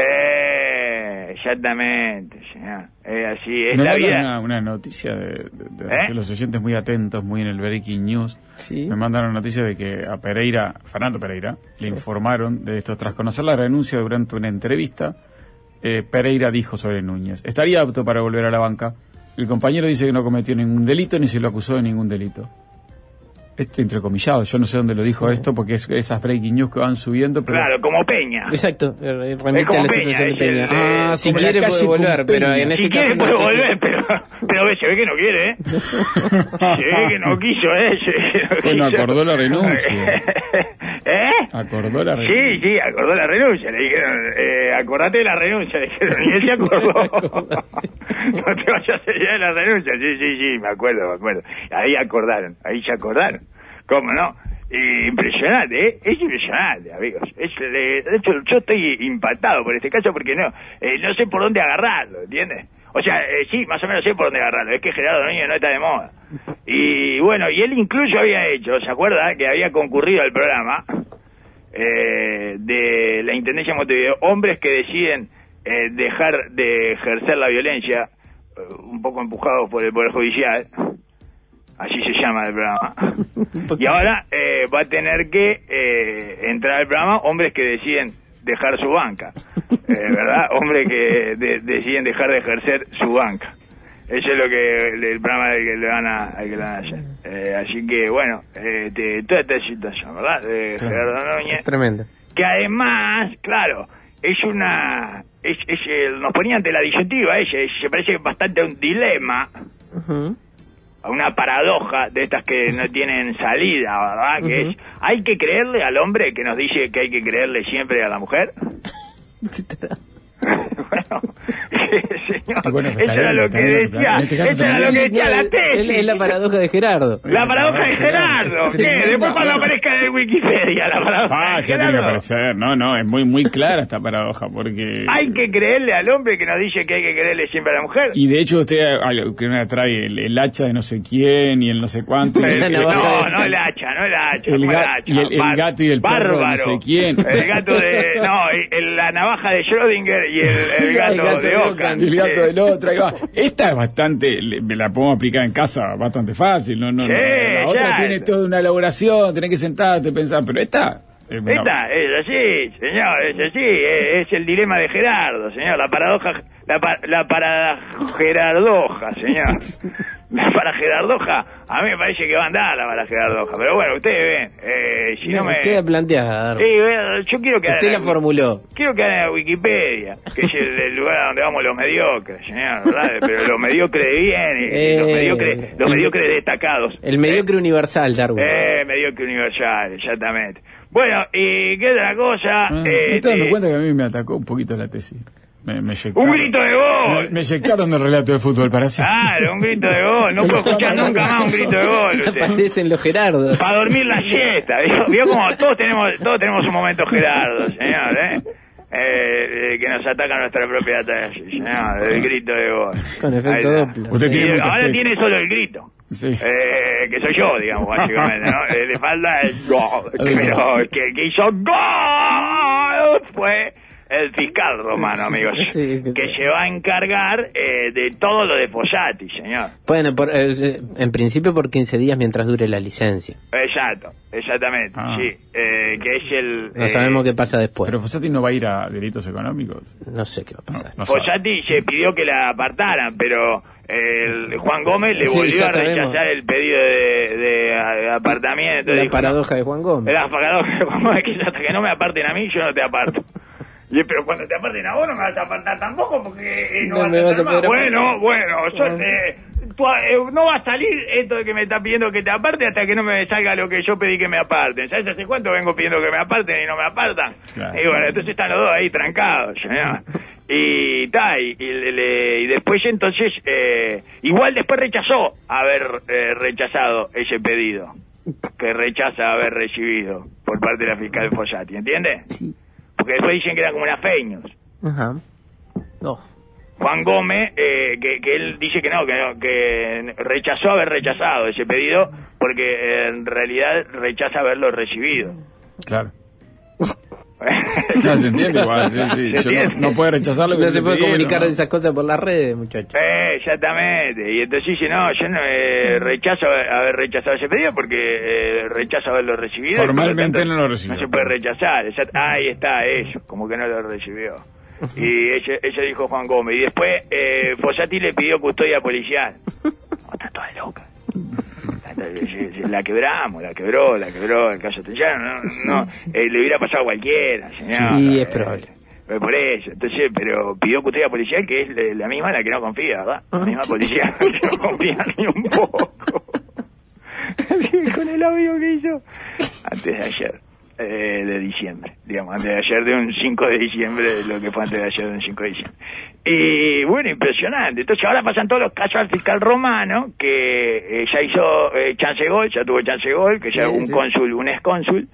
Eh, exactamente, señor. Es así, es Me la vida. Una, una noticia de, de, de ¿Eh? los oyentes muy atentos, muy en el Breaking News. ¿Sí? Me mandaron noticia de que a Pereira, Fernando Pereira, sí. le informaron de esto. Tras conocer la renuncia durante una entrevista, eh, Pereira dijo sobre Núñez: estaría apto para volver a la banca. El compañero dice que no cometió ningún delito ni se lo acusó de ningún delito. Esto entrecomillado, yo no sé dónde lo dijo sí. esto, porque es esas breaking news que van subiendo. Pero... Claro, como Peña. Exacto, remite a la situación de Peña. El, ah, eh, si quiere puede volver, pero en este si caso quiere no puede quiere. volver, pero, pero ve, se ve que no quiere, ¿eh? Se ve que no quiso, ¿eh? Se ve que no bueno, quiso. acordó la renuncia. ¿Eh? Acordó la renuncia. Sí, sí, acordó la renuncia. Le dijeron, eh, acordate de la renuncia. Le dijeron, y él se acordó. No te vayas a olvidar de la renuncia. Sí, sí, sí, me acuerdo, me acuerdo. Ahí acordaron, ahí se acordaron. ¿Cómo no? Eh, impresionante, ¿eh? Es impresionante, amigos. Es, eh, de hecho, yo estoy impactado por este caso porque no eh, no sé por dónde agarrarlo, ¿entiendes? O sea, eh, sí, más o menos sé por dónde agarrarlo. Es que Gerardo Núñez no está de moda. Y bueno, y él incluso había hecho, ¿se acuerda? Que había concurrido al programa eh, de la Intendencia de Montevideo, hombres que deciden eh, dejar de ejercer la violencia, eh, un poco empujados por el Poder Judicial. Así se llama el programa. Y ahora eh, va a tener que eh, entrar al programa hombres que deciden dejar su banca. Eh, ¿Verdad? Hombres que de, deciden dejar de ejercer su banca. Eso es lo que el programa al que le van a, al que le van a hacer. Eh, así que, bueno, eh, te, toda esta situación, ¿verdad? De Gerardo Núñez. Tremendo. Que además, claro, es una... Es, es, el, nos ponía ante la disyuntiva, ella, se parece bastante un dilema. Uh-huh. Una paradoja de estas que no tienen salida, ¿verdad? Uh-huh. Que es, ¿hay que creerle al hombre que nos dice que hay que creerle siempre a la mujer? Bueno, señor, bueno, eso era lo que decía, este eso era lo que decía la tesis. Es la paradoja de Gerardo. La paradoja de Gerardo. ¿Qué? Después cuando aparezca en el Wikipedia la paradoja ah, de ya tiene que aparecer. No, no, es muy muy clara esta paradoja porque... Hay que creerle al hombre que nos dice que hay que creerle siempre a la mujer. Y de hecho usted que me trae el, el hacha de no sé quién y el no sé cuánto. El, el, el, no, no el hacha, no el hacha. El, no ga, el, hacha y el, el gato y el perro de no sé quién. El gato de... No, el, la navaja de Schrödinger y el, el gato, el gato de Ockham. Y el gato del otro. Ahí va. Esta es bastante... Me la podemos aplicar en casa bastante fácil. No, no, sí, no. La otra ya. tiene toda una elaboración, tenés que sentarte, pensar. Pero esta... Eh, esta es así, señor, es así. Es, es el dilema de Gerardo, señor. La paradoja... La, pa, la para Gerardoja, señor. La para Gerardoja, a mí me parece que va a andar la para Gerardoja. Pero bueno, ustedes ven, eh, si no, no me... Queda planteada, sí, yo quiero que... Usted la formuló. Quiero que hagan Wikipedia, que es el, el lugar donde vamos los mediocres, señor, ¿verdad? Pero los mediocres de bien y eh, los mediocres, los mediocres destacados. El mediocre eh, universal, Darwin. Eh, mediocre universal, exactamente. Bueno, y qué otra cosa... Ah, eh, me estoy dando eh, cuenta que a mí me atacó un poquito la tesis. Me, me un grito de gol. Me, me eyectaron del relato de fútbol para siempre. Claro, un grito de gol. No puedo escuchar nunca más un grito de gol. Aparecen los Gerardos. Para dormir la siesta. ¿Vio, ¿Vio como todos tenemos todos tenemos un momento Gerardo, señor? ¿eh? Eh, que nos ataca nuestra propia tesis, señor. El grito de gol. Con efecto doble. Usted tiene y ahora tesis. Tiene solo el grito. Sí. Eh, que soy yo, digamos, básicamente, ¿no? Eh, le falta el gol. Pero que el que hizo gol fue... el fiscal romano, amigos, sí, que, que se va a encargar eh, de todo lo de Fossati, señor. Bueno, por, eh, en principio por quince días mientras dure la licencia. Exacto, exactamente, ah. sí, eh, que es el... No eh, sabemos qué pasa después. Pero Fossati no va a ir a delitos económicos. No sé qué va a pasar. No, no Fossati se pidió que la apartaran, pero el Juan Gómez le sí, volvió a rechazar sabemos. el pedido de, de apartamiento. La dijo, paradoja no, de Juan Gómez. La paradoja de Juan Gómez, que hasta que no me aparten a mí, yo no te aparto. Y, pero cuando te aparten a vos no me vas a apartar tampoco porque eh, no, No vas me a vas a hacer más. poder Bueno, bueno, son, eh, tú, eh, no va a salir esto de que me está pidiendo que te aparte hasta que no me salga lo que yo pedí que me aparten. ¿Sabes hace cuánto vengo pidiendo que me aparten y no me apartan? Claro. Y bueno, entonces están los dos ahí trancados, ¿no? Y ta, y, y, le- y después entonces, eh, igual después rechazó haber eh, rechazado ese pedido, que rechaza haber recibido por parte de la fiscal Fossati, ¿entiendes? Porque después dicen que eran como unas feños. Ajá. No. Juan Gómez, eh, que, que él dice que no, que no, que rechazó haber rechazado ese pedido porque eh, en realidad rechaza haberlo recibido. Claro. No se entiende igual, sí, sí. ¿Se Yo no, entiende? no puede rechazar lo que No le se puede pidieron, comunicar ¿no? esas cosas por las redes, muchachos. Eh, exactamente. Y entonces dice, no, yo no eh, rechazo haber rechazado ese pedido porque eh, rechazo haberlo recibido. Formalmente y por lo tanto, no lo recibió. No se puede rechazar. Exact- Ahí está eso, como que no lo recibió. Y ella, ella dijo Juan Gómez. Y después eh, Fossati le pidió custodia policial. No, está toda loca. La quebramos, la quebró, la quebró el caso Tellano, no, no, eh, le hubiera pasado a cualquiera, señor. Sí, es Eh, probable. eh, por eso, entonces, pero pidió custodia policial que es la, la misma en la que no confía, ¿verdad? La misma policía que no confía ni un poco. Con el audio que hizo antes de ayer, eh, de diciembre, digamos, antes de ayer de un cinco de diciembre, lo que fue antes de ayer de un cinco de diciembre. Y bueno, impresionante. Entonces ahora pasan todos los casos al fiscal Romano, que eh, ya hizo eh, chance gol, ya tuvo chance gol, que ya Sí, un sí. cónsul, un ex cónsul,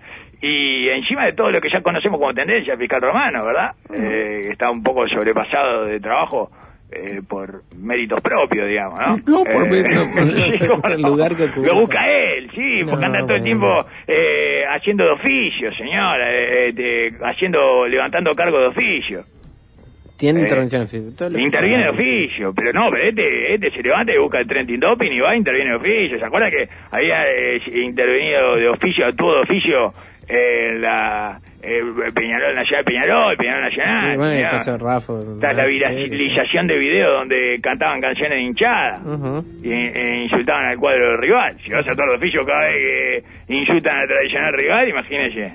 y encima de todo lo que ya conocemos como tendencia, el fiscal Romano, ¿verdad? Eh, está un poco sobrepasado de trabajo eh, por méritos propios, digamos, ¿no? No, por Eh, méritos propios. sí, cómo El no. lugar que ocupa. Lo busca él, sí, porque No, anda todo el bueno. tiempo eh, haciendo de oficio, señora, eh, de- haciendo, levantando cargo de oficio. Tiene Eh, intervención física. Todo lo- Interviene de oficio, pero no, pero este, este se levanta y busca el trending doping y va, interviene de oficio. ¿Se acuerda que había eh, intervenido de oficio, actuó de oficio eh, la eh, Peñarol Nacional, Peñarol, Peñarol Nacional? Sí, bueno, el ya. caso de Rafa. Está la viralización de video donde cantaban canciones de hinchada Ujú. y, e insultaban al cuadro rival. Si vas a actuar de oficio cada vez que insultan al tradicional rival, imagínese.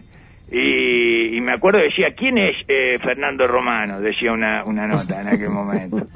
Y, y me acuerdo que decía, ¿quién es eh, Fernando Romano? Decía una, una nota en aquel momento.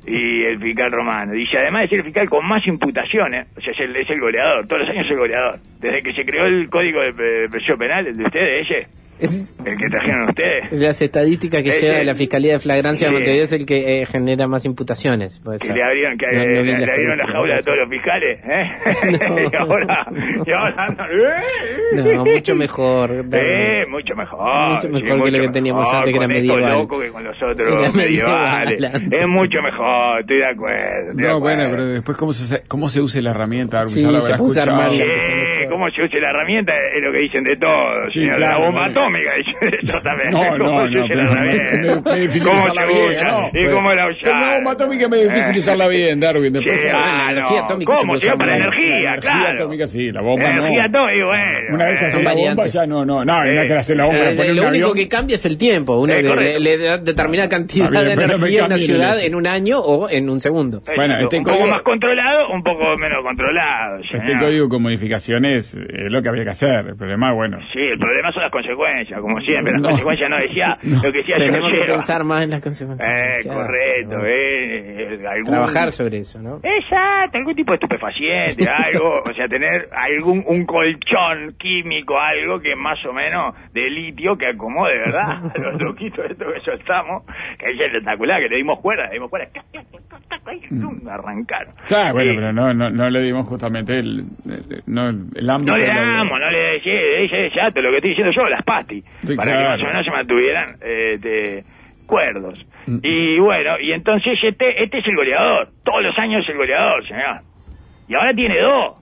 Y el fiscal Romano. Dice, además de ser el fiscal con más imputaciones, o sea, es el, es el goleador, todos los años es el goleador. Desde que se creó el código de pre- presión penal, el de ustedes, ese, el que trajeron ustedes. Las estadísticas que Ese- llega de la Fiscalía de Flagrancia sí. de Montevideo es el que eh, genera más imputaciones. Puede Que ser. le abrieron, que, No- no le, vi le las abrieron la estadísticas, jaula no de sé. todos los fiscales, ¿eh? No. y ahora, y ahora andan, ¡eh! No, mucho mejor. Eh, mucho mejor. Mucho mejor sí, que lo mucho que teníamos mejor, antes, que era con esto medieval. loco que con los otros Era medievales. medieval. Es mucho mejor, estoy de acuerdo. estoy de No, bueno, acuerdo. pero después cómo se, cómo se usa la herramienta, Armin, Sí, ya lo se habrás puede usar escuchado. mal la- Eh, cómo se usa la herramienta es lo que dicen de todo, Sí, señor. claro, la bomba no. atómica dice eso también. No, ¿Cómo no, se no, usa la pero herramienta? es- es difícil ¿Cómo usarla se bien, usa? ¿no? ¿Y cómo la usa? La bomba atómica es medio difícil usarla bien, Darwin. Después Sí, se- ah, la no. energía atómica se ¿Cómo? puede Se usa usar para bien. energía, La energía claro. atómica sí, la bomba no. Energía atómica, bueno. Una vez que eh. haces Son la bomba variantes. ya no, no, no, no Eh, que hacer la bomba, Eh, le pones lo un único avión. que cambia es el tiempo. Uno Eh, le, correcto. le- le da determinada cantidad Está bien, de pero no me energía a una cambie ciudad el- en un año o en un segundo. Bueno, Exacto. este un poco código- más controlado, un poco menos controlado. Este señor. código con modificaciones es lo que había que hacer. El problema, bueno, Sí, el problema son las consecuencias, como siempre. Las No. consecuencias no decía lo que decía Tenemos que Georgieva. pensar más en las consecuencias. Eh, Ya, correcto, ¿no? eh, eh, algún... Trabajar sobre eso, ¿no? Exacto, algún tipo de estupefaciente, algo, o sea, tener algún un colchón químico, algo que más o menos de litio que acomode, ¿verdad? A los loquitos estos que soltamos, que es espectacular, que le dimos cuerda, le dimos cuerda, ahí, ¡tum! Arrancaron. claro, bueno, Sí. pero no, no, no le dimos justamente el, el, no, el ámbito. No le de lo- damos, no le decía, ella, exacto, lo que estoy diciendo yo, las pastis, Sí, para claro. que más o menos se mantuvieran eh, de cuerdos. Y bueno, y entonces este, este es el goleador, todos los años es el goleador, señor. Y ahora tiene dos.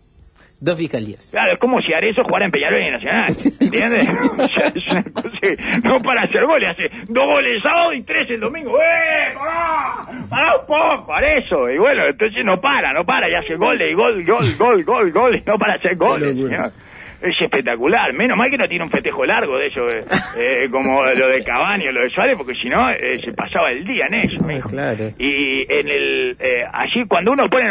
Dos fiscalías. Claro, es como si Arezzo jugara en Peñarol y en Nacional, ¿entiendes? O sea, es una cosa que no para hacer goles, hace dos goles el sábado y tres el domingo. ¡Eh, pará! ¡Pará un poco, Arezzo! Y bueno, entonces no para, no para, y hace goles y gol, gol, gol, gol, gol, y no para hacer goles, locura. señor. Es espectacular, menos mal que no tiene un festejo largo de eso, eh, eh, como lo de Cavani o lo de Suárez, porque si no, eh, se pasaba el día en eso, mijo. Claro. Y en el, eh, allí cuando uno pone nomás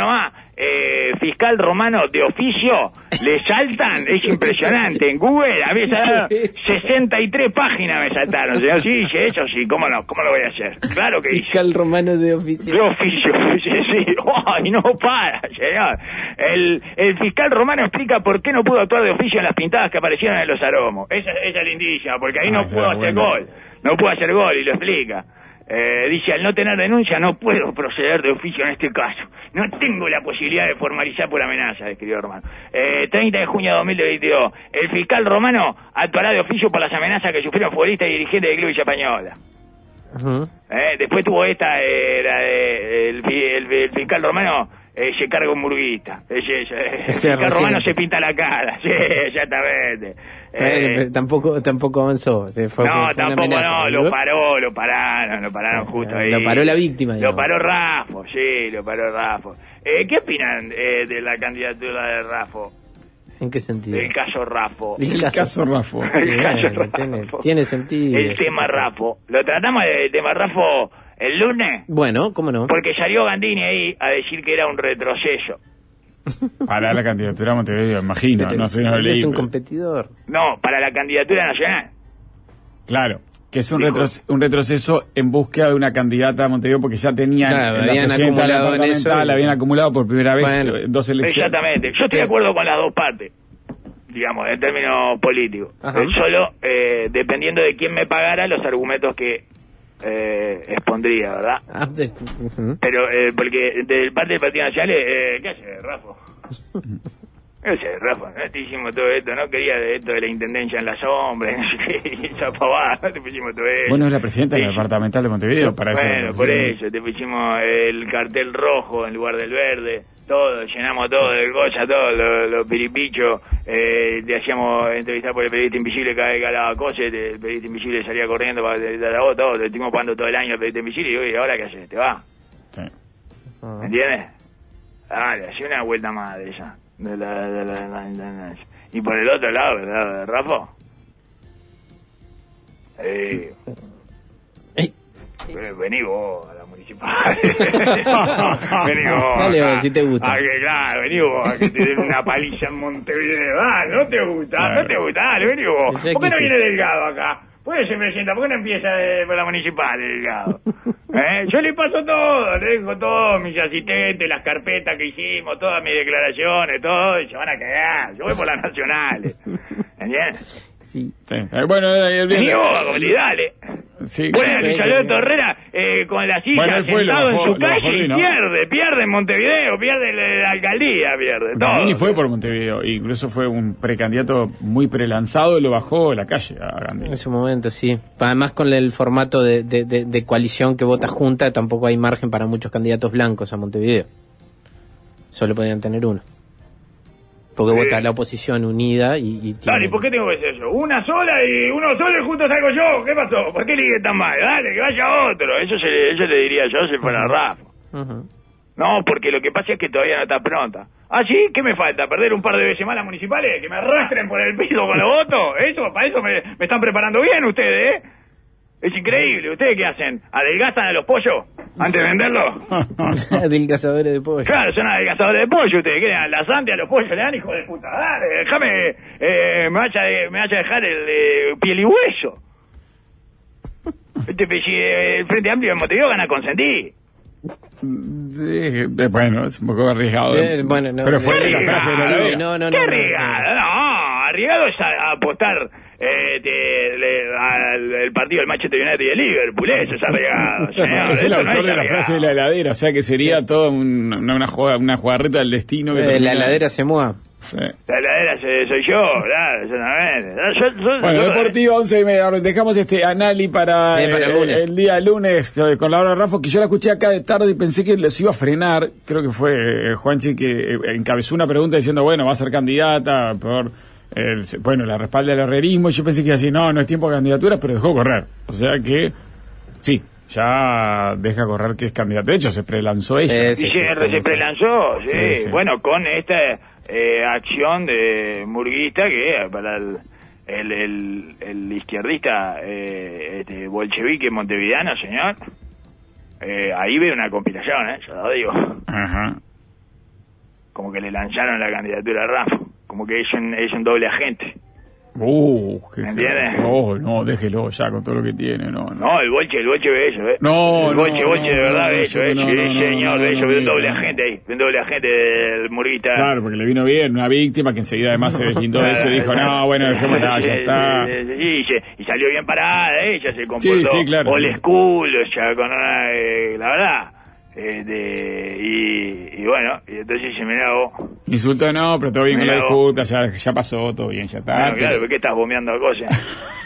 eh, fiscal romano de oficio, le saltan, es impresionante. En Google a mí me saltaron sesenta y tres páginas, me saltaron. Señor, sí, dice eso, sí, ¿cómo no? ¿Cómo lo voy a hacer? Claro que dice. Fiscal romano de oficio. De oficio, sí, sí. ¡Ay, no para, señor! El, el fiscal romano explica por qué no pudo actuar de oficio en las pintadas que aparecieron en los aromos. Esa, esa es lindísima, porque ahí ah, no pudo hacer bueno. gol. No pudo hacer gol, y lo explica. Eh, dice, al no tener denuncia no puedo proceder de oficio en este caso. No tengo la posibilidad de formalizar por amenaza, escribió Romano. Eh, treinta de junio de dos mil veintidós. El fiscal romano actuará de oficio por las amenazas que sufrieron futbolistas y dirigentes de Club Villa Española. Uh-huh. Eh, después tuvo esta, eh, la de, el, el, el fiscal romano eh, se carga un murguista. Es eso, eh, el fiscal recién. romano se pinta la cara. Sí, exactamente. Eh, Eh, tampoco tampoco avanzó. Fue, no, fue una tampoco amenaza, no, ¿no? lo paró, lo pararon, lo pararon justo ahí. Lo paró la víctima, Lo digamos. paró Rafo, sí, lo paró Rafo. Eh, ¿Qué opinan eh, de la candidatura de Rafo? ¿En qué sentido? Del caso Rafo. El El caso. caso Rafo. El Bien, caso tiene, Rafo. tiene sentido. El tema Rafo. ¿Lo tratamos del tema Rafo el lunes? Bueno, ¿cómo no? Porque salió Gandini ahí a decir que era un retroceso. Para la candidatura a Montevideo, imagino. Pero no sé, no lo él leí. es un pero- competidor. No, para la candidatura nacional. Claro, que es un, Dijo. retroce- un retroceso en búsqueda de una candidata a Montevideo porque ya tenían Claro, en la habían presidenta acumulado en departamental, eso y- habían acumulado por primera vez Bueno. eh, dos elecciones. Exactamente. Yo estoy de acuerdo con las dos partes, digamos, en términos políticos. Ajá. Eh, solo eh, dependiendo de quién me pagara los argumentos que eh, expondría, ¿verdad? Ah, pues, ujú. Pero, eh, porque del parte del Partido Nacional, eh, ¿qué hace, Rafa? ¿Qué hace, Rafa? No te hicimos todo esto, no quería de esto de la intendencia en la sombra, no sé qué, y esa pavada, no te pusimos todo esto. Bueno, es la presidenta Sí. del departamental de Montevideo, para eso. Bueno, por eso, te pusimos el cartel rojo en lugar del verde, todo, llenamos todo del goya, todo, los, los piripichos, eh, te hacíamos entrevistar por el periodista invisible cada vez que hablaba cosas, el periodista invisible salía corriendo para dar la voz, todo, te estuvimos pagando todo el año el periodista invisible, y digo, ¿y ahora qué haces? ¿Te va? Sí. ¿Me entiendes? Dale, hacía una vuelta más de esa, de la, de la, de la intendencia. Y por el otro lado, ¿verdad, Rafa? Eh... Ey. Eh, Vení vos a la municipal. Vení vos. Dale acá. vos, si te gusta. Ah, que claro, vení vos a que te den una paliza en Montevideo. Ah, no te gusta, Claro. no te gusta, dale, vení vos. Yo ¿Por qué no quise. viene Delgado acá? ¿Por qué se presenta? ¿Por qué no empieza eh, por la municipal, Delgado? ¿Eh? Yo le paso todo, le dejo todo, mis asistentes, las carpetas que hicimos, todas mis declaraciones, todo, y se van a cagar. Yo voy por las nacionales. ¿Entiendes? Sí. Sí. Eh, bueno, eh, bien, Vení eh, vos, como le dale. sí, Bueno, claro. Luis Alberto Herrera eh, con la silla Bueno, él fue, lo sentado bajó- en su lo bajó calle y Lino. pierde, pierde en Montevideo, pierde la, la alcaldía, pierde todo. Gandini fue por Montevideo, incluso fue un precandidato muy prelanzado y lo bajó a la calle a Gandini. En su momento, sí. Además, con el formato de, de, de, de coalición que vota junta, tampoco hay margen para muchos candidatos blancos a Montevideo. Solo podían tener uno. Porque Sí. vota la oposición unida y... y Dale, tiene- ¿y por qué tengo que ser yo? Una sola y uno solo y justo salgo yo. ¿Qué pasó? ¿Por qué ligue tan mal? Dale, que vaya otro. Eso, se le, eso le diría yo si fuera Rafa. Ujú. No, porque lo que pasa es que todavía no está pronta. ¿Ah, sí? ¿Qué me falta? ¿Perder un par de veces más las municipales? ¿Que me arrastren por el piso con los votos? Eso, para eso me, me están preparando bien ustedes, ¿eh? Es increíble. ¿Ustedes qué hacen? ¿Adelgazan a los pollos antes de venderlos? Del cazador de pollo. Claro, son adelgazadores de pollo. ¿Ustedes qué le dan? ¿La sante a los pollos? ¿Le dan, hijo de puta? Dale, déjame, eh, me vaya, me vaya a dejar el eh, piel y hueso. Este, si eh, el Frente Amplio de Montevideo gana consentí. Eh, eh, bueno, es un poco arriesgado. Eh, bueno, no, pero fue eh, la frase de la arriesgado. Liga. No, no, ¿Qué no, no, arriesgado? No, arriesgado es a, a apostar eh, de- le- al el partido del Manchester United y el Liverpool. Eso es arriesgado. señor. Es el Eso no autor es de la arriesgado. frase de la heladera, o sea que sería toda un- una, una, jugada- una jugarreta del destino. Que Eh, la termina- heladera se mueva. Sí. La heladera soy, soy yo, claro, exactamente. Yo- yo- Bueno, yo- Deportivo once y media. Dejamos este Anali para, Sí, para el eh, lunes. el día lunes eh, con la hora de Rafa, que yo la escuché acá de tarde y pensé que los iba a frenar. Creo que fue eh, Juanchi que eh, encabezó una pregunta diciendo, bueno, va a ser candidata por, el, bueno, la respalda del herrerismo. Y yo pensé que iba a decir, no, no es tiempo de candidatura, pero dejó correr. O sea que, sí, ya deja correr que es candidata. De hecho, se prelanzó ella. Eh, Y sí, se, sí, se prelanzó, sí. Sí, sí. Bueno, con esta eh, acción de Murguista que para el, el, el, el izquierdista eh, este, bolchevique montevideano, señor, eh, ahí ve una compilación, ¿eh? Yo lo digo. Ajá. como que le lanzaron la candidatura a Rafa, como que es un, es un doble agente. Uh, qué ¿Me entiendes? No, no, déjelo ya con todo lo que tiene, no, no. No, el Bolche, el Bolche ve eso, ¿eh? No, el Bolche, no, el Bolche no, de verdad no, ve eso, no, ¿eh? no, Sí, no, no, señor, no, ve eso, no, ve un no, doble no. agente ahí, ve un doble agente del Murguita. Claro, porque le vino bien, una víctima que enseguida además se deslindó de eso y dijo, no, bueno, dejémosla, ya está. Sí, sí, sí, sí, y salió bien parada, ella se comportó Sí, sí, claro. old school, o sea, con una, eh, la verdad. Este, y, y bueno, y entonces se me vos. Insultó, no, pero todo bien con la Mirá disculpa, ya, ya pasó, todo bien, ya está. Bueno, pero- claro, ¿por qué estás bombeando cosas?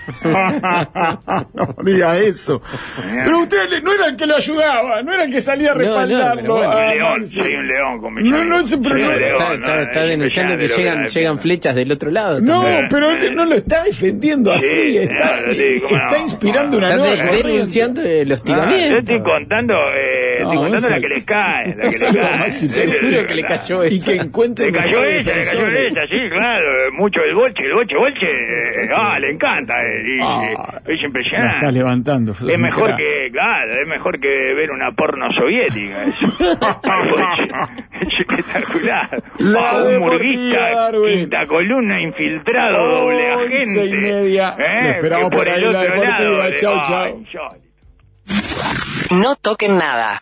No diga eso. Pero usted le- no era el que lo ayudaba, no era el que salía a No, no, respaldarlo. pero bueno. a Un león, Maxi. soy un león con mi No, amigo. no, siempre Soy un no- león, Está, no, está, está es denunciando que impresionante llegan, lo que- llegan flechas del otro lado. No, también. pero él no lo está defendiendo así, Sí, está, no, sí, cómo no. está inspirando una Está nueva de- corriente. denunciando el Ah, yo hostigamiento. estoy contando, eh, No, estoy contando eso- la que les cae, la que les eso es lo cae. máximo. Sí, sí, Seguro sí, que le verdad. cayó Y eso. que encuentre Le cayó mejores ella, le cayó defensores. ella, sí, claro, mucho el Bolche, el Bolche, Bolche, eh, ah, le encanta, eh, y- Ah, es la impresionante. estás levantando. sos Es un mejor crack. que, claro, es mejor que ver una porno soviética, eso. Es espectacular. La Ah, un Deportiva murguista, Darwin. quinta columna, infiltrado, doble Once agente. y media. ¿Eh? Lo esperamos Que por ahí, el la otro Deportiva. lado, Chau, ay, chau. yo- No toquen nada.